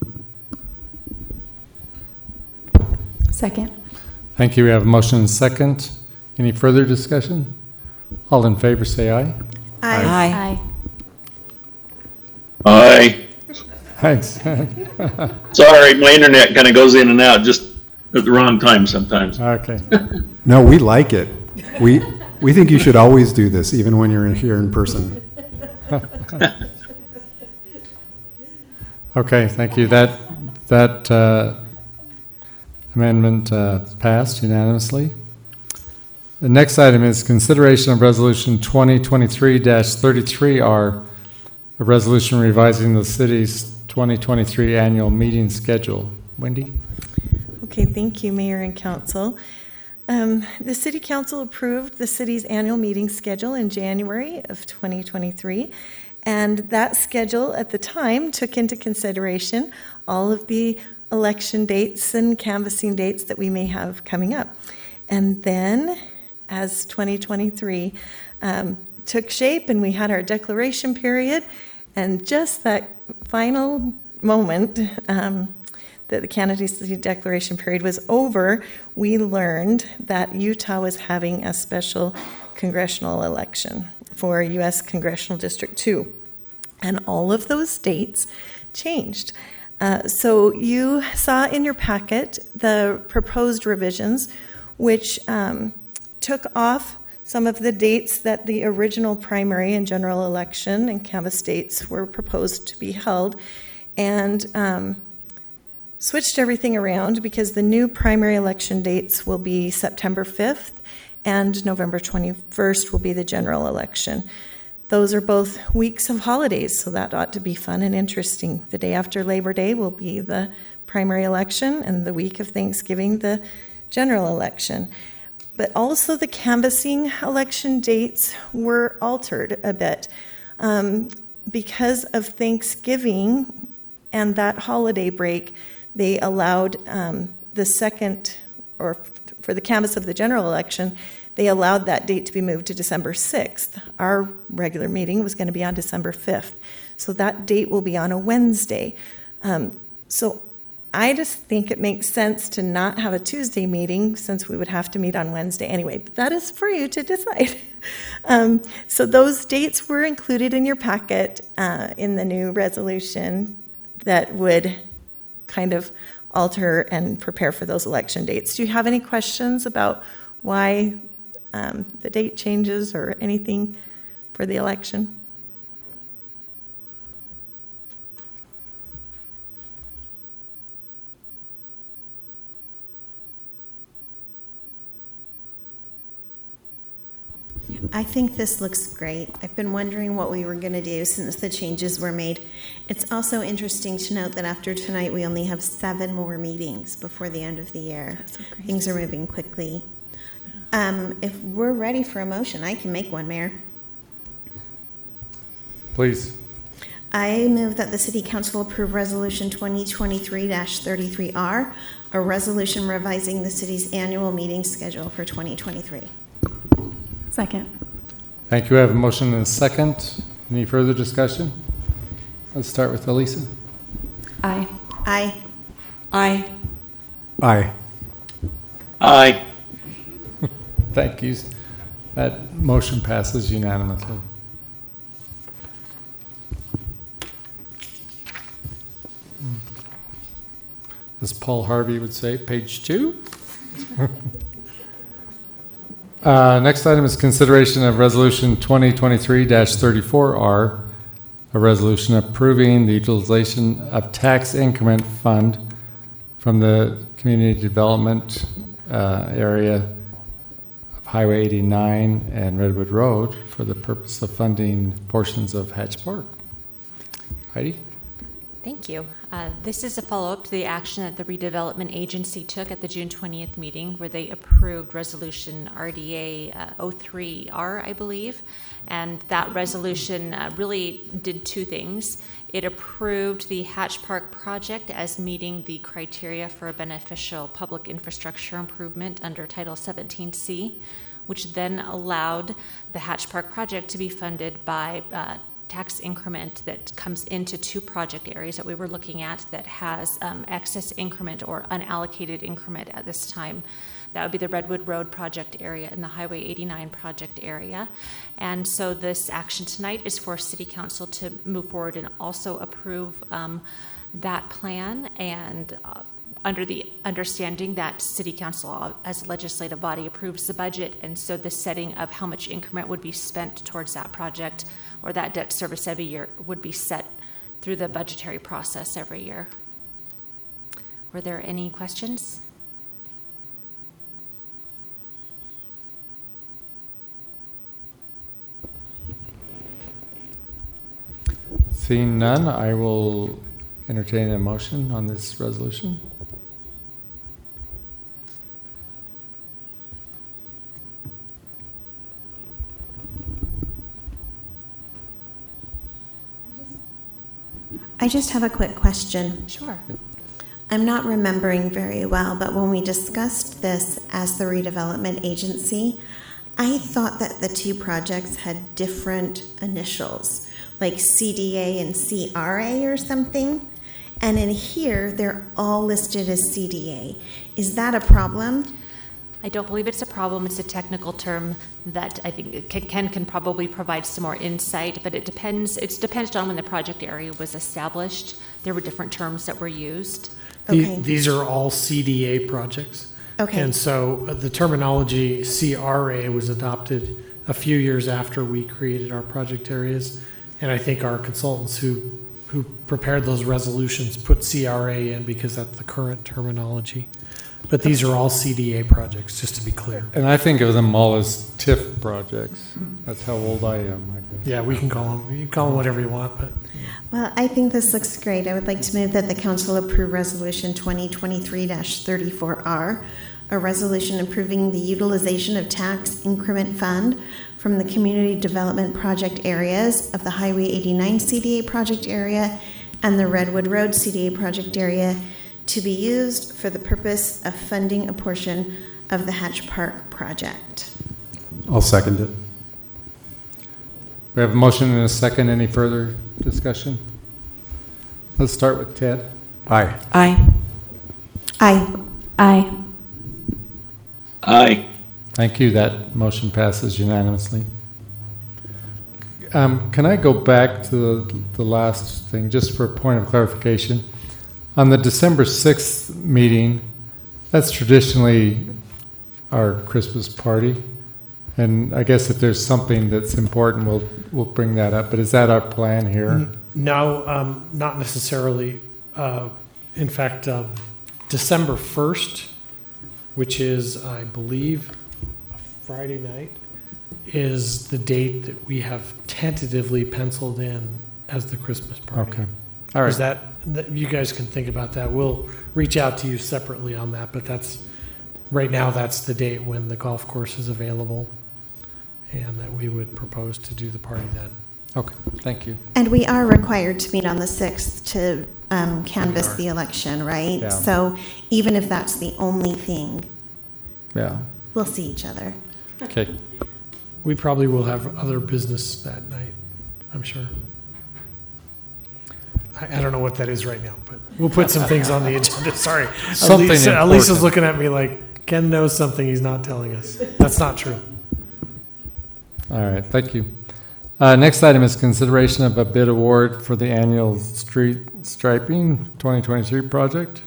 [SPEAKER 2] Second.
[SPEAKER 1] Thank you. We have a motion and second. Any further discussion? All in favor say aye.
[SPEAKER 11] Aye.
[SPEAKER 16] Aye.
[SPEAKER 1] Thanks.
[SPEAKER 16] Sorry, my internet kind of goes in and out just at the wrong time sometimes.
[SPEAKER 1] Okay.
[SPEAKER 13] No, we like it. We think you should always do this, even when you're here in person.
[SPEAKER 1] Okay, thank you. That amendment passed unanimously. The next item is consideration of Resolution 2023-33R, a resolution revising the city's 2023 annual meeting schedule. Wendy?
[SPEAKER 17] Okay, thank you, Mayor and Council. The City Council approved the city's annual meeting schedule in January of 2023, and that schedule at the time took into consideration all of the election dates and canvassing dates that we may have coming up. And then, as 2023 took shape and we had our declaration period, and just that final moment that the candidacy declaration period was over, we learned that Utah was having a special congressional election for U.S. Congressional District 2. And all of those dates changed. So you saw in your packet the proposed revisions, which took off some of the dates that the original primary and general election and canvass dates were proposed to be held, and switched everything around because the new primary election dates will be September 5th and November 21st will be the general election. Those are both weeks of holidays, so that ought to be fun and interesting. The day after Labor Day will be the primary election, and the week of Thanksgiving, the general election. But also the canvassing election dates were altered a bit. Because of Thanksgiving and that holiday break, they allowed the second, or for the canvass of the general election, they allowed that date to be moved to December 6th. Our regular meeting was going to be on December 5th. So that date will be on a Wednesday. So I just think it makes sense to not have a Tuesday meeting since we would have to meet on Wednesday anyway. But that is for you to decide. So those dates were included in your packet in the new resolution that would kind of alter and prepare for those election dates. Do you have any questions about why the date changes or anything for the election?
[SPEAKER 7] I think this looks great. I've been wondering what we were going to do since the changes were made. It's also interesting to note that after tonight, we only have 7 more meetings before the end of the year.
[SPEAKER 17] That's so great.
[SPEAKER 7] Things are moving quickly. If we're ready for a motion, I can make one, Mayor.
[SPEAKER 1] Please.
[SPEAKER 7] I move that the City Council approve Resolution 2023-33R, a resolution revising the city's annual meeting schedule for 2023.
[SPEAKER 2] Second.
[SPEAKER 1] Thank you. I have a motion and a second. Any further discussion? Let's start with Elisa.
[SPEAKER 2] Aye.
[SPEAKER 7] Aye.
[SPEAKER 11] Aye.
[SPEAKER 13] Aye.
[SPEAKER 16] Aye.
[SPEAKER 1] Thank you. That motion passes unanimously. As Paul Harvey would say, page 2. Next item is consideration of Resolution 2023-34R, a resolution approving the utilization of tax increment fund from the community development area of Highway 89 and Redwood Road for the purpose of funding portions of Hatch Park. Heidi?
[SPEAKER 18] Thank you. This is a follow-up to the action that the redevelopment agency took at the June 20th meeting where they approved resolution RDA 03R, I believe. And that resolution really did 2 things. It approved the Hatch Park project as meeting the criteria for a beneficial public infrastructure improvement under Title 17C, which then allowed the Hatch Park project to be funded by tax increment that comes into 2 project areas that we were looking at that has excess increment or unallocated increment at this time. That would be the Redwood Road project area and the Highway 89 project area. And so this action tonight is for City Council to move forward and also approve that plan, and under the understanding that City Council as a legislative body approves the budget, and so the setting of how much increment would be spent towards that project or that debt service every year would be set through the budgetary process every year. Were there any questions?
[SPEAKER 1] Seeing none, I will entertain a motion on this resolution.
[SPEAKER 7] I just have a quick question.
[SPEAKER 18] Sure.
[SPEAKER 7] I'm not remembering very well, but when we discussed this as the redevelopment agency, I thought that the 2 projects had different initials, like CDA and CRA or something. And in here, they're all listed as CDA. Is that a problem?
[SPEAKER 18] I don't believe it's a problem. It's a technical term that I think Ken can probably provide some more insight, but it depends. It's dependent on when the project area was established. There were different terms that were used.
[SPEAKER 7] Okay.
[SPEAKER 12] These are all CDA projects.
[SPEAKER 7] Okay.
[SPEAKER 12] And so the terminology CRA was adopted a few years after we created our project areas. And I think our consultants who prepared those resolutions put CRA in because that's the current terminology. But these are all CDA projects, just to be clear.
[SPEAKER 1] And I think of them all as TIF projects. That's how old I am, I guess.
[SPEAKER 12] Yeah, we can call them. You can call them whatever you want, but.
[SPEAKER 7] Well, I think this looks great. I would like to move that the council approve Resolution 2023-34R, a resolution approving the utilization of tax increment fund from the community development project areas of the Highway 89 CDA project area and the Redwood Road CDA project area to be used for the purpose of funding a portion of the Hatch Park project.
[SPEAKER 13] I'll second it.
[SPEAKER 1] We have a motion and a second. Any further discussion? Let's start with Ted.
[SPEAKER 13] Aye.
[SPEAKER 11] Aye.
[SPEAKER 7] Aye.
[SPEAKER 2] Aye.
[SPEAKER 16] Aye.
[SPEAKER 1] Thank you. That motion passes unanimously. Can I go back to the last thing, just for a point of clarification? On the December 6th meeting, that's traditionally our Christmas party. And I guess if there's something that's important, we'll bring that up. But is that our plan here?
[SPEAKER 12] No, not necessarily. In fact, December 1st, which is, I believe, a Friday night, is the date that we have tentatively penciled in as the Christmas party.
[SPEAKER 1] Okay. All right.
[SPEAKER 12] Is that you guys can think about that. We'll reach out to you separately on that, but right now that's the date when the golf course is available, and that we would propose to do the party then.
[SPEAKER 1] Okay, thank you.
[SPEAKER 7] And we are required to meet on the 6th to canvass the election, right?
[SPEAKER 1] Yeah.
[SPEAKER 7] So even if that's the only thing,
[SPEAKER 1] Yeah.
[SPEAKER 7] we'll see each other.
[SPEAKER 1] Okay.
[SPEAKER 12] We probably will have other business that night, I'm sure. I don't know what that is right now, but we'll put some things on the agenda. Sorry.
[SPEAKER 1] Something
[SPEAKER 12] Elisa's
[SPEAKER 1] important.
[SPEAKER 12] looking at me like, Ken knows something he's not telling us. That's not true.
[SPEAKER 1] All right, thank you. Next item is consideration of a bid award for the annual street striping 2023 project.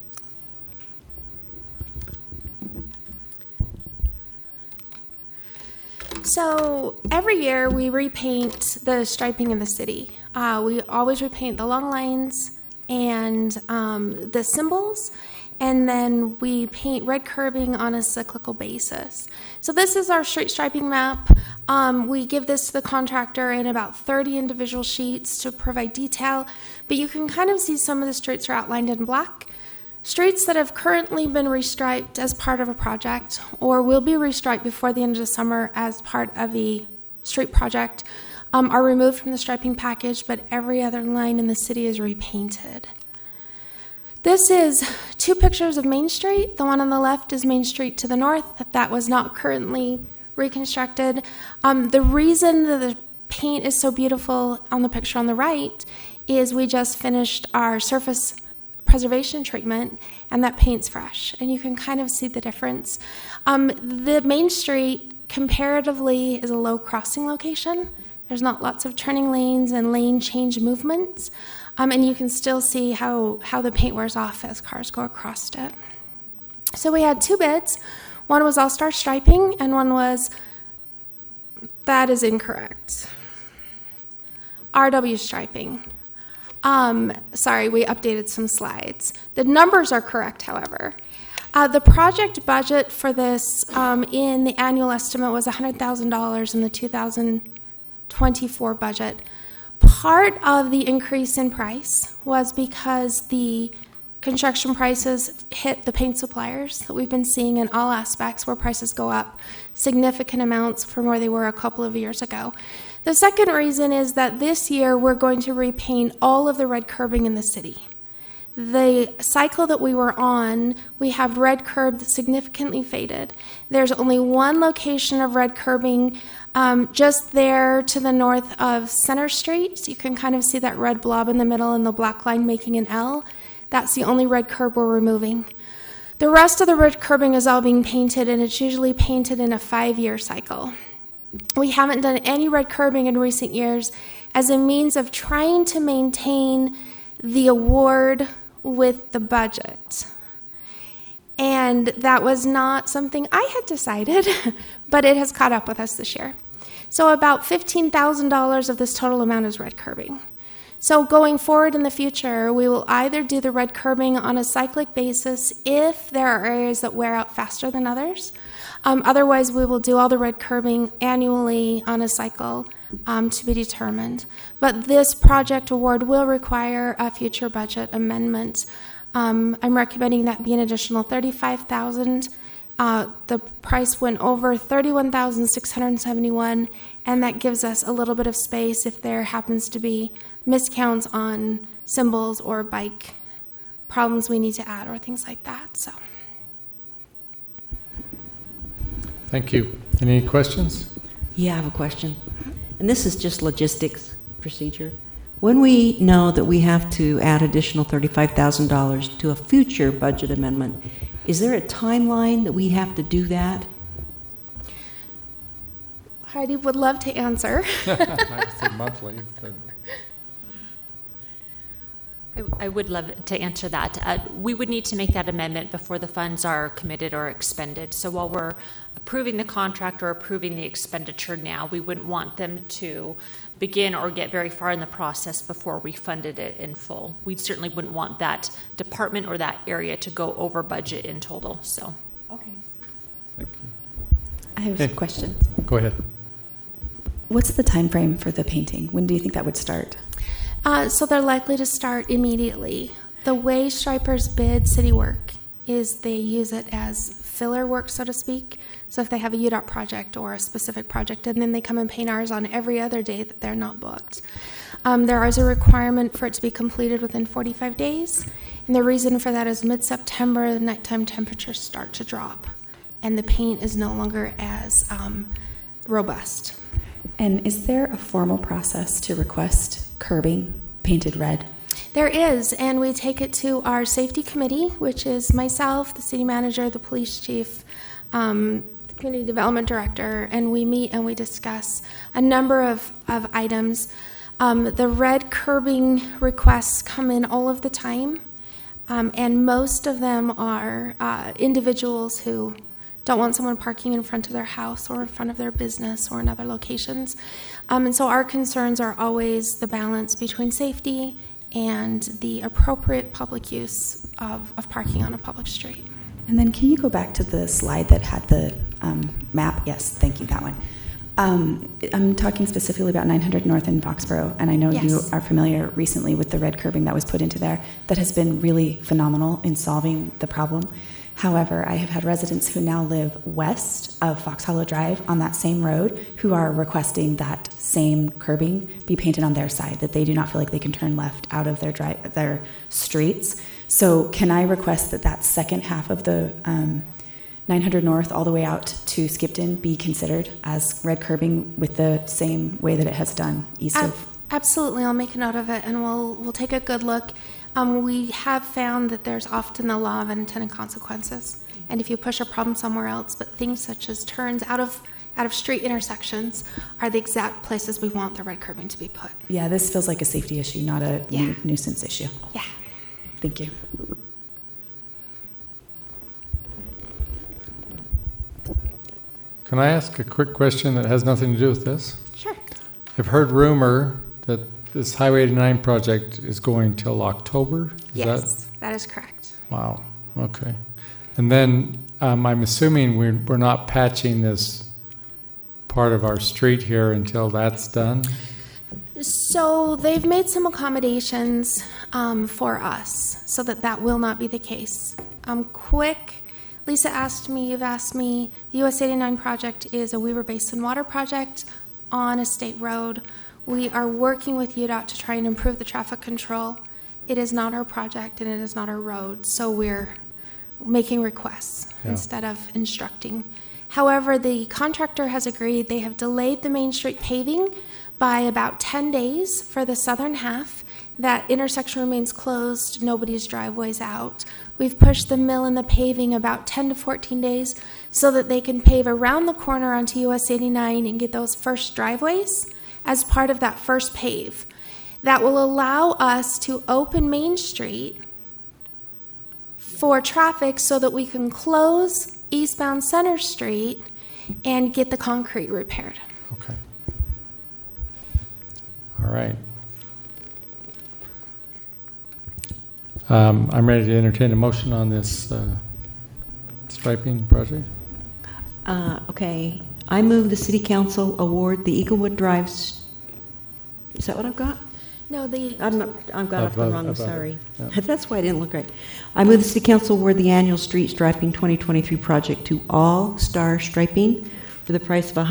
[SPEAKER 15] So every year we repaint the striping in the city. We always repaint the long lines and the symbols, and then we paint red curbing on a cyclical basis. So this is our street striping map. We give this to the contractor in about 30 individual sheets to provide detail, but you can kind of see some of the streets are outlined in black. Streets that have currently been restriped as part of a project or will be restriped before the end of the summer as part of a street project are removed from the striping package, but every other line in the city is repainted. This is two pictures of Main Street. The one on the left is Main Street to the north. That was not currently reconstructed. The reason that the paint is so beautiful on the picture on the right is we just finished our surface preservation treatment, and that paint's fresh, and you can kind of see the difference. The Main Street, comparatively, is a low crossing location. There's not lots of turning lanes and lane change movements, and you can still see how the paint wears off as cars go across it. So we had two bids. One was All-Star Striping, and one was, that is incorrect, RW Striping. Sorry, we updated some slides. The numbers are correct, however. The project budget for this in the annual estimate was $100,000 in the 2024 budget. Part of the increase in price was because the construction prices hit the paint suppliers that we've been seeing in all aspects where prices go up significant amounts from where they were a couple of years ago. The second reason is that this year we're going to repaint all of the red curbing in the city. The cycle that we were on, we have red curb that's significantly faded. There's only one location of red curbing just there to the north of Center Street. So you can kind of see that red blob in the middle and the black line making an L. That's the only red curb we're removing. The rest of the red curbing is all being painted, and it's usually painted in a 5-year cycle. We haven't done any red curbing in recent years as a means of trying to maintain the award with the budget. And that was not something I had decided, but it has caught up with us this year. So about $15,000 of this total amount is red curbing. So going forward in the future, we will either do the red curbing on a cyclic basis if there are areas that wear out faster than others. Otherwise, we will do all the red curbing annually on a cycle to be determined. But this project award will require a future budget amendment. I'm recommending that be an additional $35,000. The price went over $31,671, and that gives us a little bit of space if there happens to be miscounts on symbols or bike problems we need to add or things like that. So.
[SPEAKER 1] Thank you. Any questions?
[SPEAKER 11] Yeah, I have a question. And this is just logistics procedure. When we know that we have to add additional $35,000 to a future budget amendment, is there a timeline that we have to do that?
[SPEAKER 15] Heidi would love to answer.
[SPEAKER 1] I said monthly, but
[SPEAKER 18] I would love to answer that. We would need to make that amendment before the funds are committed or expended. So while we're approving the contract or approving the expenditure now, we wouldn't want them to begin or get very far in the process before we funded it in full. We certainly wouldn't want that department or that area to go over budget in total. So,
[SPEAKER 11] okay.
[SPEAKER 1] Thank you.
[SPEAKER 2] I have
[SPEAKER 1] Okay.
[SPEAKER 2] questions.
[SPEAKER 1] Go ahead.
[SPEAKER 2] What's the time frame for the painting? When do you think that would start?
[SPEAKER 15] So they're likely to start immediately. The way stripers bid city work is they use it as filler work, so to speak. So if they have a UDOT project or a specific project, and then they come and paint ours on every other day that they're not booked. There is a requirement for it to be completed within 45 days. And the reason for that is mid-September, the nighttime temperatures start to drop, and the paint is no longer as robust.
[SPEAKER 2] And is there a formal process to request curbing painted red?
[SPEAKER 15] There is, and we take it to our safety committee, which is myself, the city manager, the police chief, the community development director, and we meet and we discuss a number of items. The red curbing requests come in all of the time, and most of them are individuals who don't want someone parking in front of their house or in front of their business or in other locations. And so our concerns are always the balance between safety and the appropriate public use of parking on a public street.
[SPEAKER 2] And then can you go back to the slide that had the map? Yes, thank you, that one. I'm talking specifically about 900 North in Foxborough, and I know
[SPEAKER 15] Yes.
[SPEAKER 2] you are familiar recently with the red curbing that was put into there. That has been really phenomenal in solving the problem. However, I have had residents who now live west of Fox Hollow Drive on that same road who are requesting that same curbing be painted on their side, that they do not feel like they can turn left out of their streets. So can I request that that second half of the 900 North all the way out to Skipton be considered as red curbing with the same way that it has done east of?
[SPEAKER 15] Absolutely, I'll make a note of it, and we'll take a good look. We have found that there's often a law of unintended consequences, and if you push a problem somewhere else, but things such as turns out of street intersections are the exact places we want the red curbing to be put.
[SPEAKER 2] Yeah, this feels like a safety issue, not a nuisance issue.
[SPEAKER 15] Yeah.
[SPEAKER 2] Thank you.
[SPEAKER 1] Can I ask a quick question that has nothing to do with this?
[SPEAKER 15] Sure.
[SPEAKER 1] I've heard rumor that this Highway 89 project is going till October.
[SPEAKER 15] Yes, that is correct.
[SPEAKER 1] Wow, okay. And then I'm assuming we're not patching this part of our street here until that's done?
[SPEAKER 15] So they've made some accommodations for us so that will not be the case. Lisa asked me, you've asked me, the US 89 project is a Weaver Basin water project on a state road. We are working with UDOT to try and improve the traffic control. It is not our project and it is not our road, so we're making requests instead of instructing. However, the contractor has agreed. They have delayed the Main Street paving by about 10 days for the southern half. That intersection remains closed, nobody's driveway's out. We've pushed the mill and the paving about 10 to 14 days so that they can pave around the corner onto US 89 and get those first driveways as part of that first pave. That will allow us to open Main Street for traffic so that we can close eastbound Center Street and get the concrete repaired.
[SPEAKER 1] Okay. All right. I'm ready to entertain a motion on this striping project.
[SPEAKER 11] Okay. I move the City Council award the Eaglewood Drives. Is that what I've got?
[SPEAKER 15] No,
[SPEAKER 11] I've got off the wrong, sorry.
[SPEAKER 1] Yeah.
[SPEAKER 11] That's why I didn't look right. I move the City Council award the annual street striping 2023 project to All Star Striping for the price of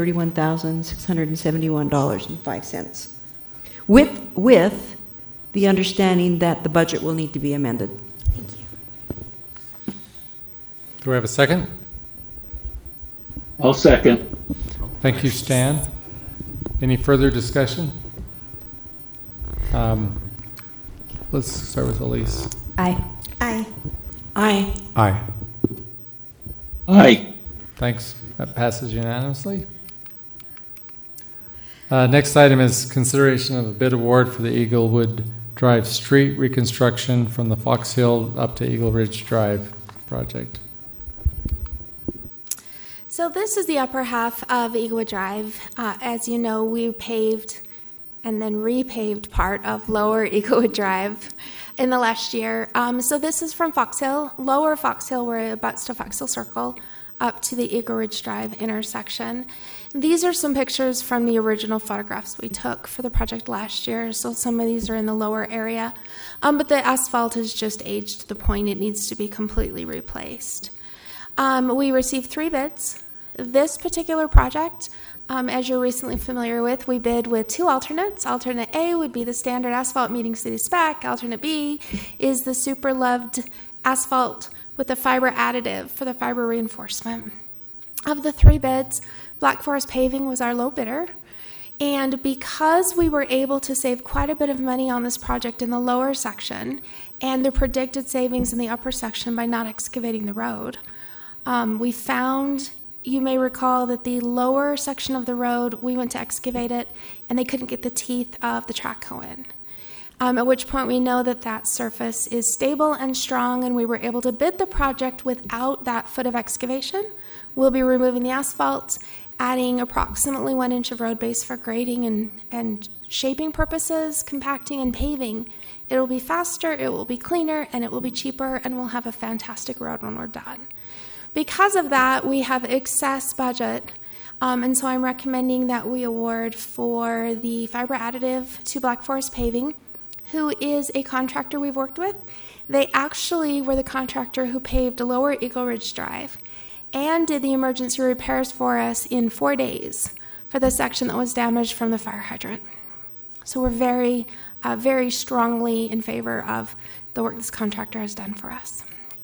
[SPEAKER 11] $131,671.05. With the understanding that the budget will need to be amended.
[SPEAKER 15] Thank you.
[SPEAKER 1] Do we have a second?
[SPEAKER 16] I'll second.
[SPEAKER 1] Thank you, Stan. Any further discussion? Let's start with Elise.
[SPEAKER 2] Aye.
[SPEAKER 7] Aye.
[SPEAKER 11] Aye.
[SPEAKER 13] Aye.
[SPEAKER 16] Aye.
[SPEAKER 1] Thanks. That passes unanimously. Next item is consideration of a bid award for the Eaglewood Drive Street reconstruction from the Fox Hill up to Eagle Ridge Drive project.
[SPEAKER 15] So this is the upper half of Eaglewood Drive. As you know, we paved and then repaved part of lower Eaglewood Drive in the last year. So this is from Fox Hill, lower Fox Hill, where it butts to Fox Hill Circle, up to the Eagle Ridge Drive intersection. These are some pictures from the original photographs we took for the project last year. So some of these are in the lower area, but the asphalt has just aged to the point it needs to be completely replaced. We received 3 bids. This particular project, as you're recently familiar with, we bid with 2 alternates. Alternate A would be the standard asphalt meeting city spec. Alternate B is the super loved asphalt with the fiber additive for the fiber reinforcement. Of the 3 bids, Black Forest Paving was our low bidder. And because we were able to save quite a bit of money on this project in the lower section and the predicted savings in the upper section by not excavating the road, we found, you may recall, that the lower section of the road, we went to excavate it and they couldn't get the teeth of the track in. At which point we know that that surface is stable and strong, and we were able to bid the project without that foot of excavation. We'll be removing the asphalt, adding approximately 1 inch of road base for grading and shaping purposes, compacting and paving. It will be faster, it will be cleaner, and it will be cheaper, and we'll have a fantastic road when we're done. Because of that, we have excess budget, and so I'm recommending that we award for the fiber additive to Black Forest Paving, who is a contractor we've worked with. They actually were the contractor who paved lower Eagle Ridge Drive and did the emergency repairs for us in 4 days for the section that was damaged from the fire hydrant. So we're very, very strongly in favor of the work this contractor has done for us.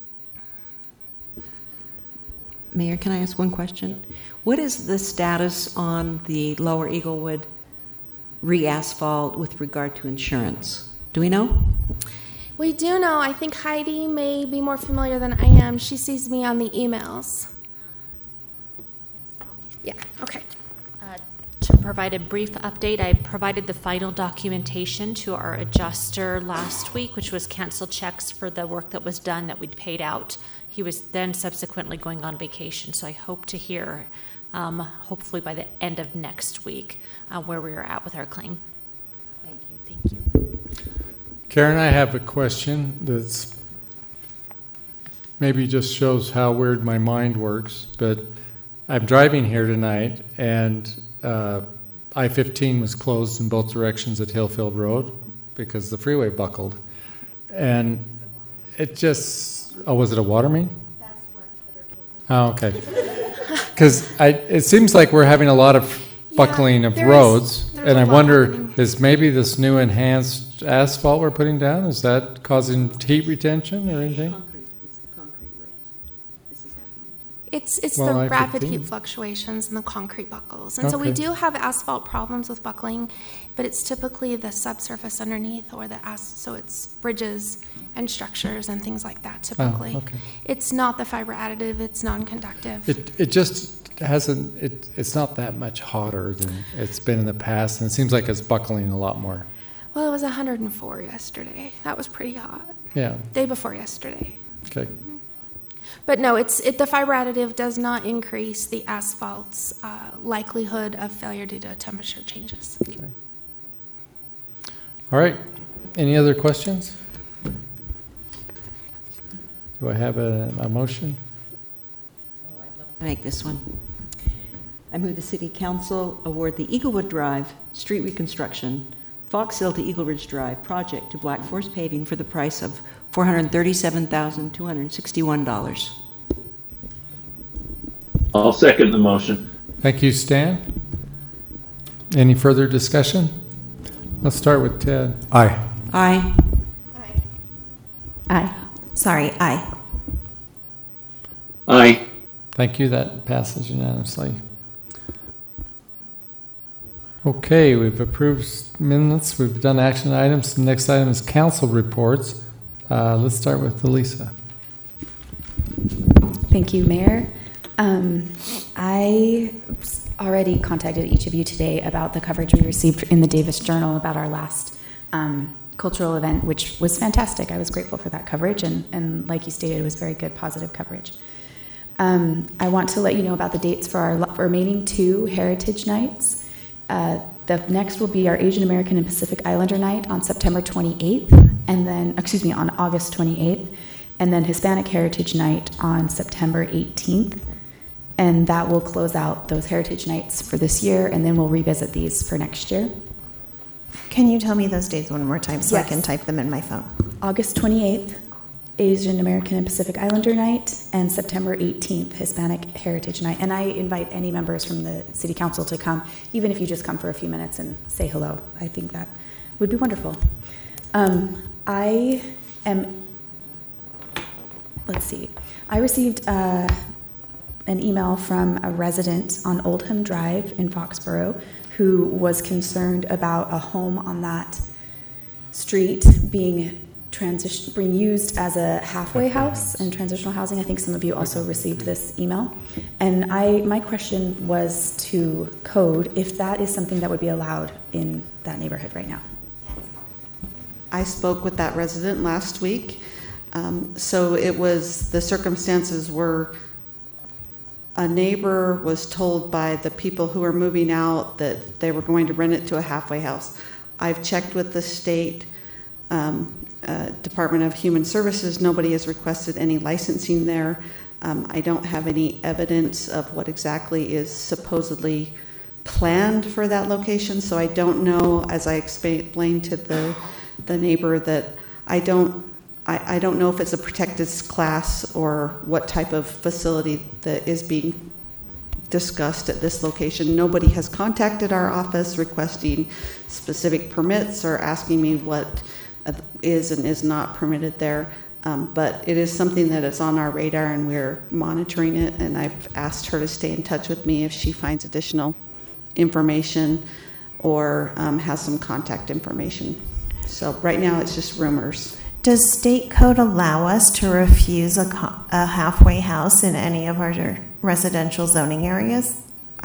[SPEAKER 11] Mayor, can I ask one question? What is the status on the lower Eaglewood re-asphalt with regard to insurance? Do we know?
[SPEAKER 15] We do know. I think Heidi may be more familiar than I am. She sees me on the emails. Yeah, okay.
[SPEAKER 18] To provide a brief update, I provided the final documentation to our adjuster last week, which was canceled checks for the work that was done that we'd paid out. He was then subsequently going on vacation, so I hope to hear, hopefully by the end of next week, where we are at with our claim.
[SPEAKER 11] Thank you.
[SPEAKER 18] Thank you.
[SPEAKER 1] Karen, I have a question that's maybe just shows how weird my mind works, but I'm driving here tonight, and I-15 was closed in both directions at Hillfield Road because the freeway buckled. And it just, was it a water main?
[SPEAKER 7] That's what Twitter
[SPEAKER 1] Oh,
[SPEAKER 7] told me.
[SPEAKER 1] okay. Because it seems like we're having a lot of buckling of roads, and I wonder, is maybe this new enhanced asphalt we're putting down, is that causing heat retention or anything?
[SPEAKER 11] It's the concrete roads. This is happening.
[SPEAKER 15] It's
[SPEAKER 1] Well,
[SPEAKER 15] the rapid
[SPEAKER 1] I-15.
[SPEAKER 15] heat fluctuations and the concrete buckles. And so we
[SPEAKER 1] Okay.
[SPEAKER 15] do have asphalt problems with buckling, but it's typically the subsurface underneath or so it's bridges and structures and things like that typically.
[SPEAKER 1] Oh, okay.
[SPEAKER 15] It's not the fiber additive, it's non-conductive.
[SPEAKER 1] It just hasn't, it's not that much hotter than it's been in the past, and it seems like it's buckling a lot more.
[SPEAKER 15] Well, it was 104 yesterday. That was pretty hot.
[SPEAKER 1] Yeah,
[SPEAKER 15] Day before yesterday.
[SPEAKER 1] okay.
[SPEAKER 15] But no, the fiber additive does not increase the asphalt's likelihood of failure due to temperature changes.
[SPEAKER 1] Okay. All right, any other questions? Do I have a motion?
[SPEAKER 11] I make this one. I move the City Council award the Eaglewood Drive street reconstruction, Fox Hill to Eagle Ridge Drive project to Black Forest Paving for the price of $437,261.
[SPEAKER 16] I'll second the motion.
[SPEAKER 1] Thank you, Stan. Any further discussion? Let's start with Ted.
[SPEAKER 13] Aye.
[SPEAKER 11] Aye.
[SPEAKER 7] Aye. Sorry, aye.
[SPEAKER 16] Aye.
[SPEAKER 1] Thank you, that passes unanimously. Okay, we've approved minutes, we've done action items. The next item is council reports. Let's start with Elisa.
[SPEAKER 2] Thank you, Mayor. I already contacted each of you today about the coverage we received in the Davis Journal about our last cultural event, which was fantastic. I was grateful for that coverage, and like you stated, it was very good, positive coverage. I want to let you know about the dates for our remaining 2 Heritage Nights. The next will be our Asian American and Pacific Islander Night on September 28th, and then, on August 28th, and then Hispanic Heritage Night on September 18th. And that will close out those Heritage Nights for this year, and then we'll revisit these for next year.
[SPEAKER 7] Can you tell me those dates one more time so
[SPEAKER 2] Yes.
[SPEAKER 7] I can type them in my phone?
[SPEAKER 2] August 28th, Asian American and Pacific Islander Night, and September 18th, Hispanic Heritage Night. And I invite any members from the City Council to come, even if you just come for a few minutes and say hello. I think that would be wonderful. I received an email from a resident on Oldham Drive in Foxborough who was concerned about a home on that street being used as a halfway house and transitional housing. I think some of you also received this email. And my question was to code if that is something that would be allowed in that neighborhood right now.
[SPEAKER 10] I spoke with that resident last week. So the circumstances were a neighbor was told by the people who were moving out that they were going to rent it to a halfway house. I've checked with the state Department of Human Services. Nobody has requested any licensing there. I don't have any evidence of what exactly is supposedly planned for that location, so I don't know, as I explained to the neighbor, that I don't know if it's a protected class or what type of facility that is being discussed at this location. Nobody has contacted our office requesting specific permits or asking me what is and is not permitted there. But it is something that is on our radar and we're monitoring it, and I've asked her to stay in touch with me if she finds additional information or has some contact information. So right now it's just rumors.
[SPEAKER 7] Does state code allow us to refuse a halfway house in any of our residential zoning areas?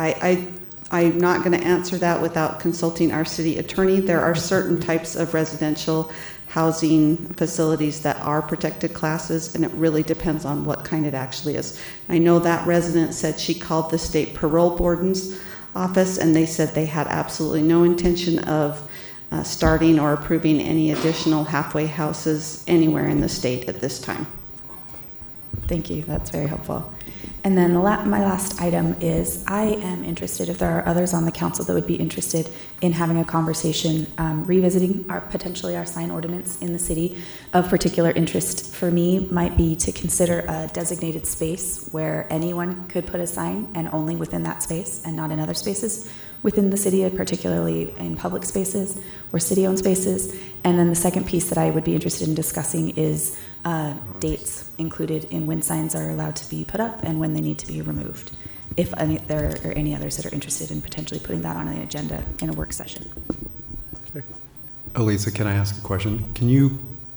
[SPEAKER 10] I'm not going to answer that without consulting our city attorney. There are certain types of residential housing facilities that are protected classes, and it really depends on what kind it actually is. I know that resident said she called the state parole board's office, and they said they had absolutely no intention of starting or approving any additional halfway houses anywhere in the state at this time.
[SPEAKER 2] Thank you. That's very helpful. And then my last item is I am interested, if there are others on the council that would be interested in having a conversation, revisiting potentially our sign ordinance in the city. Of particular interest for me might be to consider a designated space where anyone could put a sign, and only within that space and not in other spaces within the city, particularly in public spaces or city-owned spaces. And then the second piece that I would be interested in discussing is dates included in when signs are allowed to be put up and when they need to be removed, if there are any others that are interested in potentially putting that on the agenda in a work session.
[SPEAKER 13] Okay. Elisa, can I ask a question? Can you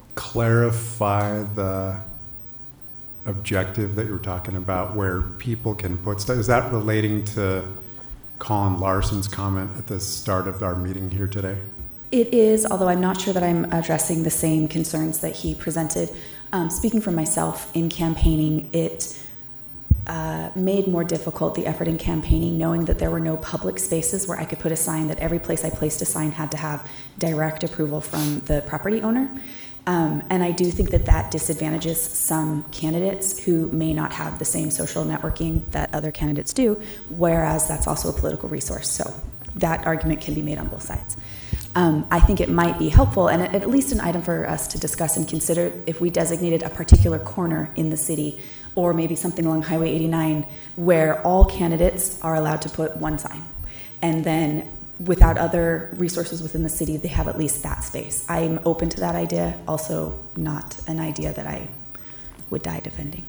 [SPEAKER 13] clarify the objective that you were talking about where people can put stuff? Is that relating to Colin Larson's comment at the start of our meeting here today?
[SPEAKER 2] It is, although I'm not sure that I'm addressing the same concerns that he presented. Speaking for myself, in campaigning, it made more difficult the effort in campaigning, knowing that there were no public spaces where I could put a sign, that every place I placed a sign had to have direct approval from the property owner. And I do think that that disadvantages some candidates who may not have the same social networking that other candidates do, whereas that's also a political resource. So that argument can be made on both sides. I think it might be helpful, and at least an item for us to discuss and consider, if we designated a particular corner in the city, or maybe something along Highway 89, where all candidates are allowed to put one sign. And then without other resources within the city, they have at least that space. I'm open to that idea, also not an idea that I would die defending.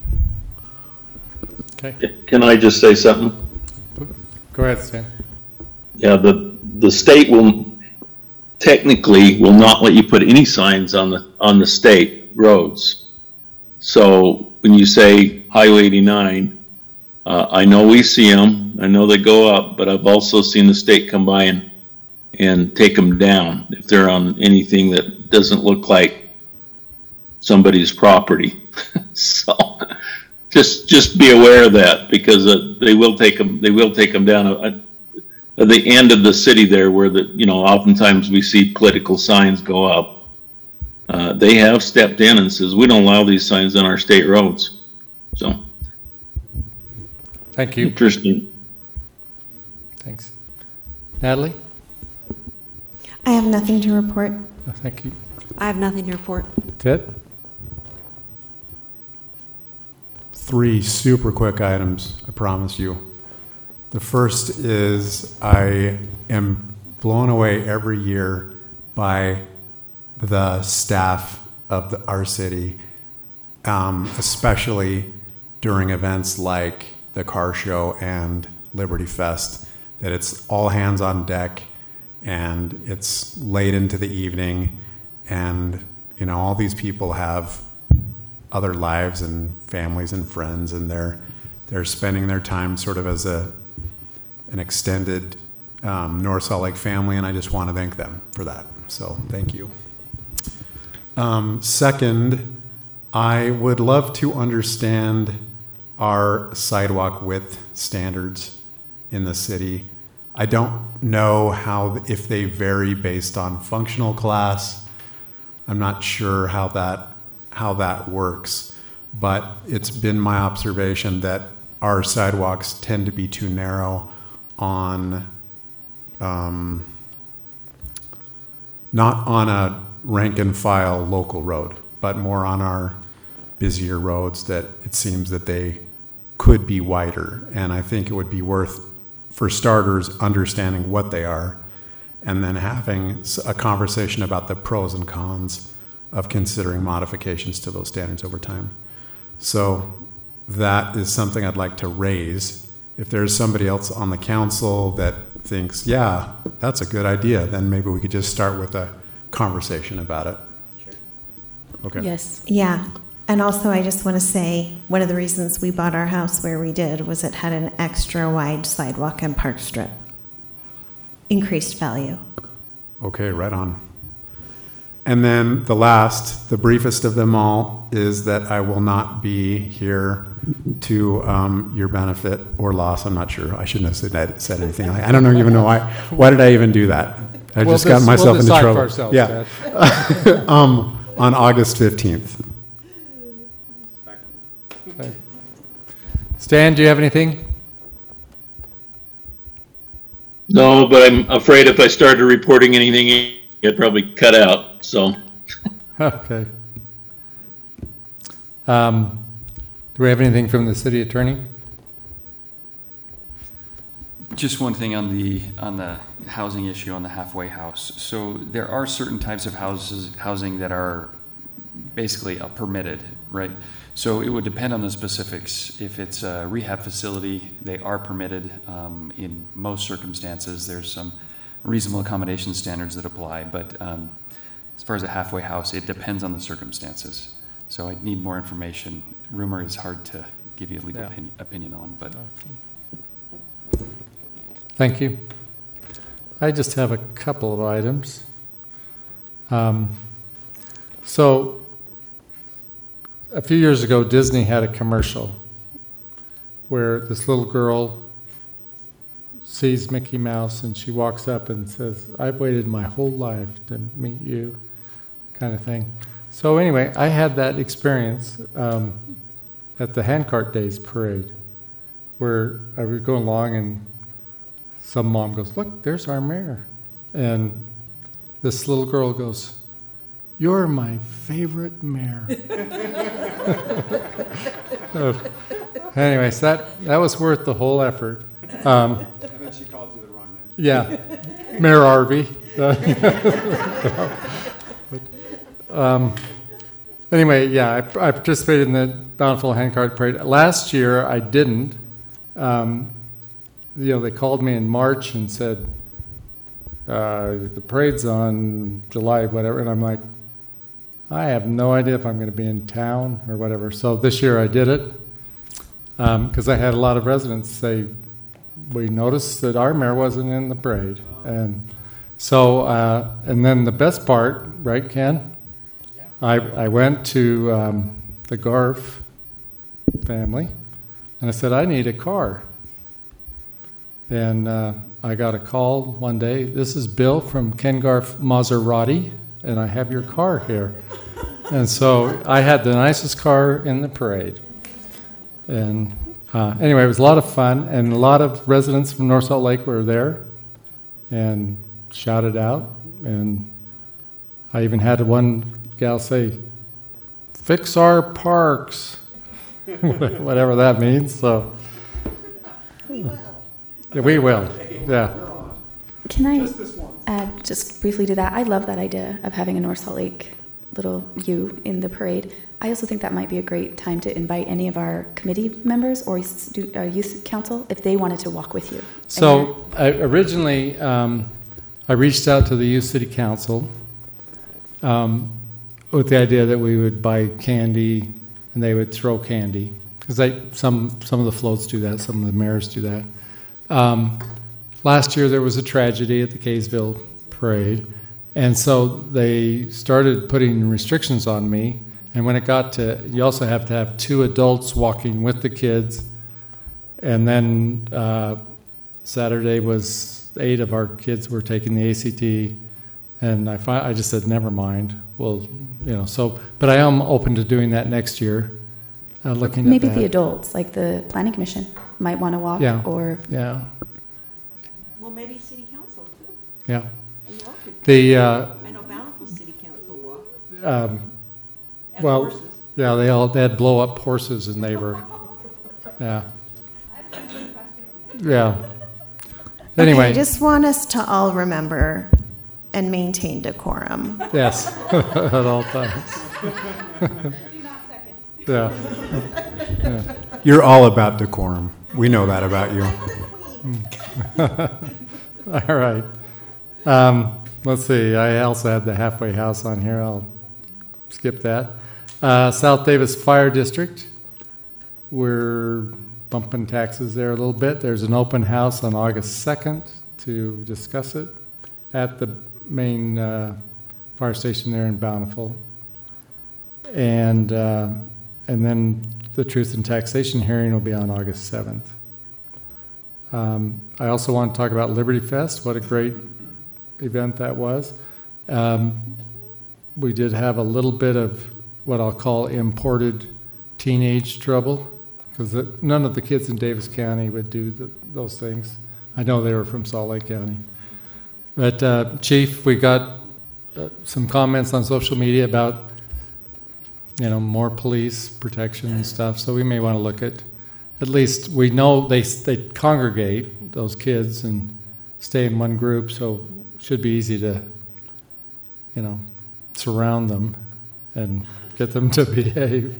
[SPEAKER 1] Okay.
[SPEAKER 16] Can I just say something?
[SPEAKER 1] Go ahead, Stan.
[SPEAKER 16] Yeah, the state technically will not let you put any signs on the state roads. So when you say Highway 89, I know we see them, I know they go up, but I've also seen the state come by and take them down if they're on anything that doesn't look like somebody's property. So just be aware of that, because they will take them down. At the end of the city there, where oftentimes we see political signs go up, they have stepped in and says, we don't allow these signs on our state roads. So
[SPEAKER 1] thank you.
[SPEAKER 16] Interesting.
[SPEAKER 1] Thanks. Natalie?
[SPEAKER 7] I have nothing to report.
[SPEAKER 1] Thank you.
[SPEAKER 11] I have nothing to report.
[SPEAKER 1] Ted?
[SPEAKER 13] 3 super quick items, I promise you. The first is I am blown away every year by the staff of our city, especially during events like the car show and Liberty Fest, that it's all hands on deck and it's late into the evening, and all these people have other lives and families and friends, and they're spending their time sort of as an extended North Salt Lake family, and I just want to thank them for that. So thank you. Second, I would love to understand our sidewalk width standards in the city. I don't know if they vary based on functional class. I'm not sure how that works, but it's been my observation that our sidewalks tend to be too narrow on not on a rank and file local road, but more on our busier roads, that it seems that they could be wider. And I think it would be worth, for starters, understanding what they are, and then having a conversation about the pros and cons of considering modifications to those standards over time. So that is something I'd like to raise. If there's somebody else on the council that thinks, yeah, that's a good idea, then maybe we could just start with a conversation about it. Sure. Okay.
[SPEAKER 7] Yes. Yeah. And also, I just want to say, one of the reasons we bought our house where we did was it had an extra wide sidewalk and park strip. Increased value.
[SPEAKER 13] Okay, right on. And then the briefest of them all, is that I will not be here to your benefit or loss. I'm not sure. I shouldn't have said anything. I don't even know why. Why did I even do that? I just got myself into trouble.
[SPEAKER 1] Ourselves,
[SPEAKER 13] yeah. On August 15th.
[SPEAKER 1] Okay. Stan, do you have anything?
[SPEAKER 16] No, but I'm afraid if I started reporting anything, it'd probably cut out. So.
[SPEAKER 1] Okay. Do we have anything from the city attorney?
[SPEAKER 19] Just one thing on the housing issue on the halfway house. So there are certain types of housing that are basically permitted, right? So it would depend on the specifics. If it's a rehab facility, they are permitted in most circumstances. There's some reasonable accommodation standards that apply, but as far as a halfway house, it depends on the circumstances. So I need more information. Rumor is hard to give you a legal opinion on, but.
[SPEAKER 1] Thank you. I just have a couple of items. So a few years ago, Disney had a commercial where this little girl sees Mickey Mouse and she walks up and says, "I've waited my whole life to meet you," kind of thing. So anyway, I had that experience at the Handcart Days parade, where I was going along and some mom goes, "Look, there's our mayor." And this little girl goes, "You're my favorite mayor." Anyways, that was worth the whole effort.
[SPEAKER 13] And then she called you the wrong name.
[SPEAKER 1] Yeah, Mayor Harvey. Anyway, yeah, I participated in the Bountiful Handcart Parade. Last year, I didn't. They called me in March and said, the parade's on July, whatever. And I'm like, I have no idea if I'm going to be in town or whatever. So this year I did it because I had a lot of residents say, we noticed that our mayor wasn't in the parade. And so, and then the best part, right, Ken? I went to the Garf family and I said, I need a car. And I got a call one day. This is Bill from Ken Garf Maserati, and I have your car here. And so I had the nicest car in the parade. And anyway, it was a lot of fun, and a lot of residents from North Salt Lake were there and shouted out. And I even had one gal say, "Fix our parks," whatever that means. So yeah, we will. Yeah.
[SPEAKER 2] Can I add just briefly to that? I love that idea of having a North Salt Lake little U in the parade. I also think that might be a great time to invite any of our committee members or youth council if they wanted to walk with you.
[SPEAKER 1] So originally, I reached out to the youth city council with the idea that we would buy candy and they would throw candy because some of the floats do that, some of the mayors do that. Last year there was a tragedy at the Kaysville parade, and so they started putting restrictions on me. And when it got to, you also have to have 2 adults walking with the kids, and then Saturday was 8 of our kids were taking the ACT, and I just said never mind. Well, so but I am open to doing that next year. Looking
[SPEAKER 2] maybe
[SPEAKER 1] at that.
[SPEAKER 2] The adults, like the planning commission, might want to walk.
[SPEAKER 1] Yeah.
[SPEAKER 2] Or
[SPEAKER 11] Well, maybe city council too.
[SPEAKER 1] Yeah.
[SPEAKER 11] I know Bountiful City Council walk.
[SPEAKER 1] Well,
[SPEAKER 11] horses.
[SPEAKER 1] yeah, they had blow up horses and they were, yeah. Yeah. Anyway.
[SPEAKER 7] Okay, I just want us to all remember and maintain decorum.
[SPEAKER 1] Yes, at all times. Yeah. Yeah.
[SPEAKER 13] You're all about decorum. We know that about you.
[SPEAKER 1] All right. Let's see. I also had the halfway house on here. I'll skip that. South Davis Fire District. We're bumping taxes there a little bit. There's an open house on August 2nd to discuss it at the main fire station there in Bountiful. And then the Truth in Taxation hearing will be on August 7th. I also want to talk about Liberty Fest. What a great event that was. We did have a little bit of what I'll call imported teenage trouble because none of the kids in Davis County would do those things. I know they were from Salt Lake County. But Chief, we got some comments on social media about more police protection and stuff. So we may want to look at least we know they congregate, those kids, and stay in one group. So it should be easy to, surround them and get them to behave.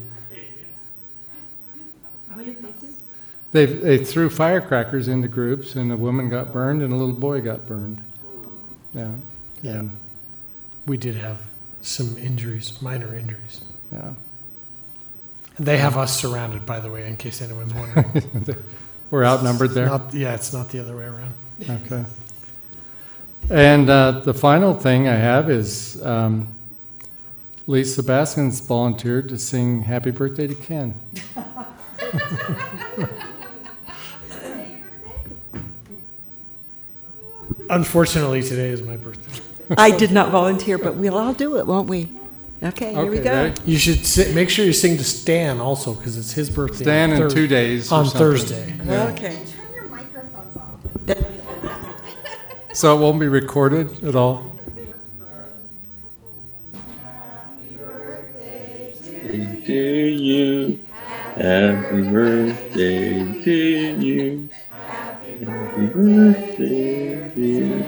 [SPEAKER 11] What did they do?
[SPEAKER 1] They threw firecrackers into groups, and a woman got burned and a little boy got burned. Yeah.
[SPEAKER 12] Yeah. We did have some injuries, minor injuries.
[SPEAKER 1] Yeah.
[SPEAKER 12] They have us surrounded, by the way, in case anyone's wondering.
[SPEAKER 1] We're outnumbered there?
[SPEAKER 12] It's not the other way around.
[SPEAKER 1] Okay. And the final thing I have is Lisa Baskins volunteered to sing Happy Birthday to Ken.
[SPEAKER 12] Unfortunately, today is my birthday.
[SPEAKER 11] I did not volunteer, but we'll all do it, won't we? Okay, here we go.
[SPEAKER 1] Ready?
[SPEAKER 12] You should make sure you sing to Stan also, because it's his birthday.
[SPEAKER 1] Stan in 2 days. or
[SPEAKER 12] On
[SPEAKER 1] something.
[SPEAKER 12] Thursday.
[SPEAKER 1] Yeah.
[SPEAKER 11] Okay.
[SPEAKER 7] Turn your microphones off.
[SPEAKER 1] So it won't be recorded at all?
[SPEAKER 16] To you, happy birthday to you, happy birthday to you.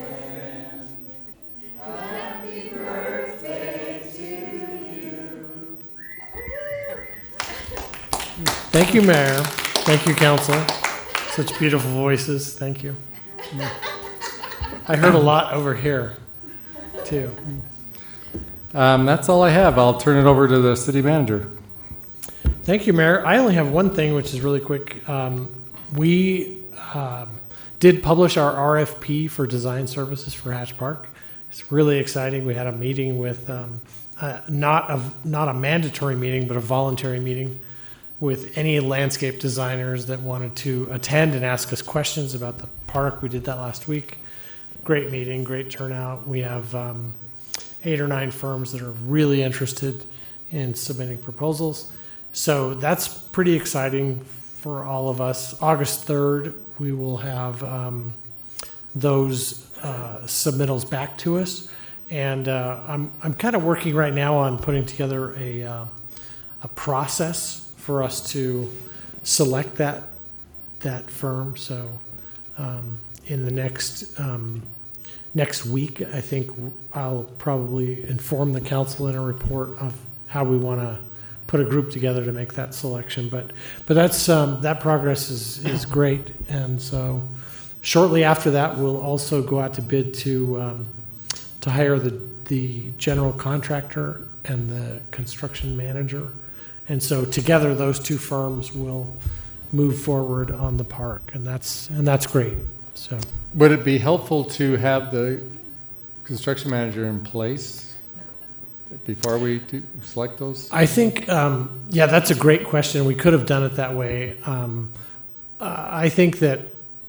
[SPEAKER 12] Thank you, Mayor. Thank you, Council. Such beautiful voices. Thank you. I heard a lot over here, too.
[SPEAKER 1] That's all I have. I'll turn it over to the city manager.
[SPEAKER 12] Thank you, Mayor. I only have one thing, which is really quick. We did publish our RFP for design services for Hatch Park. It's really exciting. We had a meeting with, not a mandatory meeting, but a voluntary meeting with any landscape designers that wanted to attend and ask us questions about the park. We did that last week. Great meeting, great turnout. We have 8 or 9 firms that are really interested in submitting proposals. So that's pretty exciting for all of us. August 3rd, we will have those submittals back to us. And I'm kind of working right now on putting together a process for us to select that firm. So in the next week, I think I'll probably inform the council in a report of how we want to put a group together to make that selection. But that's that progress is great. And so shortly after that, we'll also go out to bid to hire the general contractor and the construction manager. And so together, those 2 firms will move forward on the park, and that's great. So,
[SPEAKER 1] would it be helpful to have the construction manager in place before we select those?
[SPEAKER 12] I think, yeah, that's a great question. We could have done it that way. I think that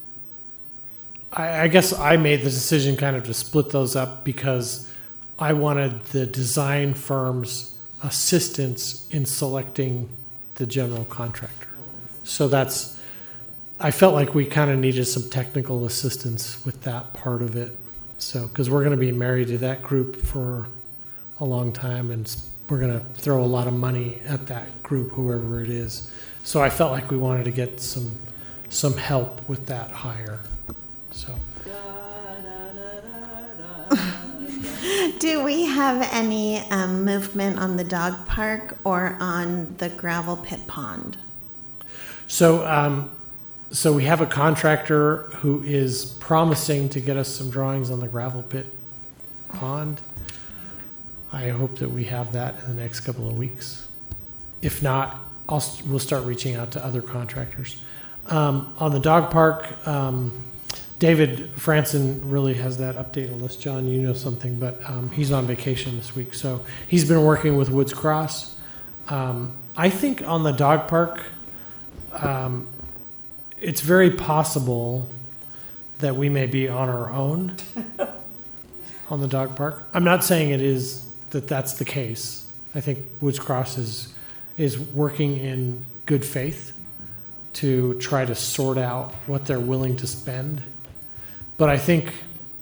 [SPEAKER 12] I guess I made the decision kind of to split those up because I wanted the design firm's assistance in selecting the general contractor. So I felt like we kind of needed some technical assistance with that part of it. So, because we're going to be married to that group for a long time, and we're going to throw a lot of money at that group, whoever it is. So I felt like we wanted to get some help with that hire. So.
[SPEAKER 7] Do we have any movement on the dog park or on the gravel pit pond?
[SPEAKER 12] So, so we have a contractor who is promising to get us some drawings on the gravel pit pond. I hope that we have that in the next couple of weeks. If not, we'll start reaching out to other contractors. On the dog park, David Franson really has that update unless, John, you know something, but he's on vacation this week. So he's been working with Woods Cross. I think on the dog park, it's very possible that we may be on our own on the dog park. I'm not saying it is that's the case. I think Woods Cross is working in good faith to try to sort out what they're willing to spend. But I think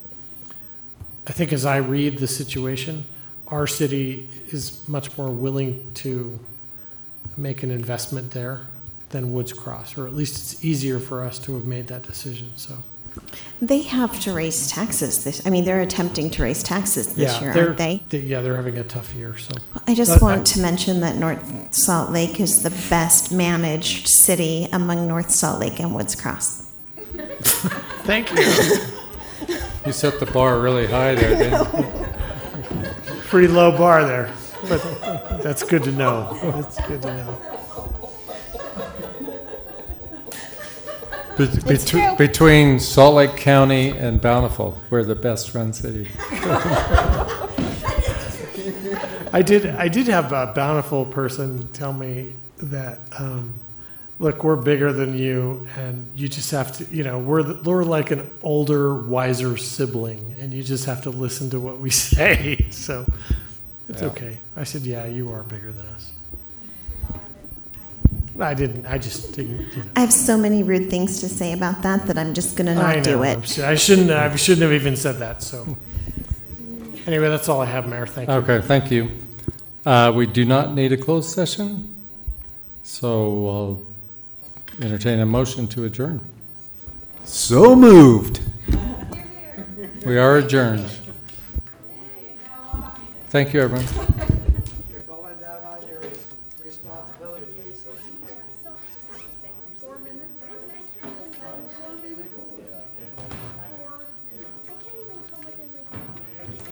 [SPEAKER 12] as I read the situation, our city is much more willing to make an investment there than Woods Cross, or at least it's easier for us to have made that decision. So
[SPEAKER 7] they have to raise taxes they're attempting to raise taxes this year, aren't they?
[SPEAKER 12] Yeah, they're having a tough year. So
[SPEAKER 7] I just want to mention that North Salt Lake is the best managed city among North Salt Lake and Woods Cross.
[SPEAKER 12] Thank you.
[SPEAKER 1] You set the bar really high there, didn't you?
[SPEAKER 12] Pretty low bar there, but that's good to know. That's good to know.
[SPEAKER 1] Between Salt Lake County and Bountiful, we're the best run city.
[SPEAKER 12] I did have a Bountiful person tell me that, look, we're bigger than you, and you just have to, we're like an older, wiser sibling, and you just have to listen to what we say. So it's okay. I said, yeah, you are bigger than us. I just didn't.
[SPEAKER 7] I have so many rude things to say about that I'm just going to not do it.
[SPEAKER 12] I shouldn't have even said that. So anyway, that's all I have, Mayor. Thank you.
[SPEAKER 1] Okay, thank you. We do not need a closed session, so I'll entertain a motion to adjourn.
[SPEAKER 13] So moved.
[SPEAKER 1] We are adjourned. Thank you, everyone.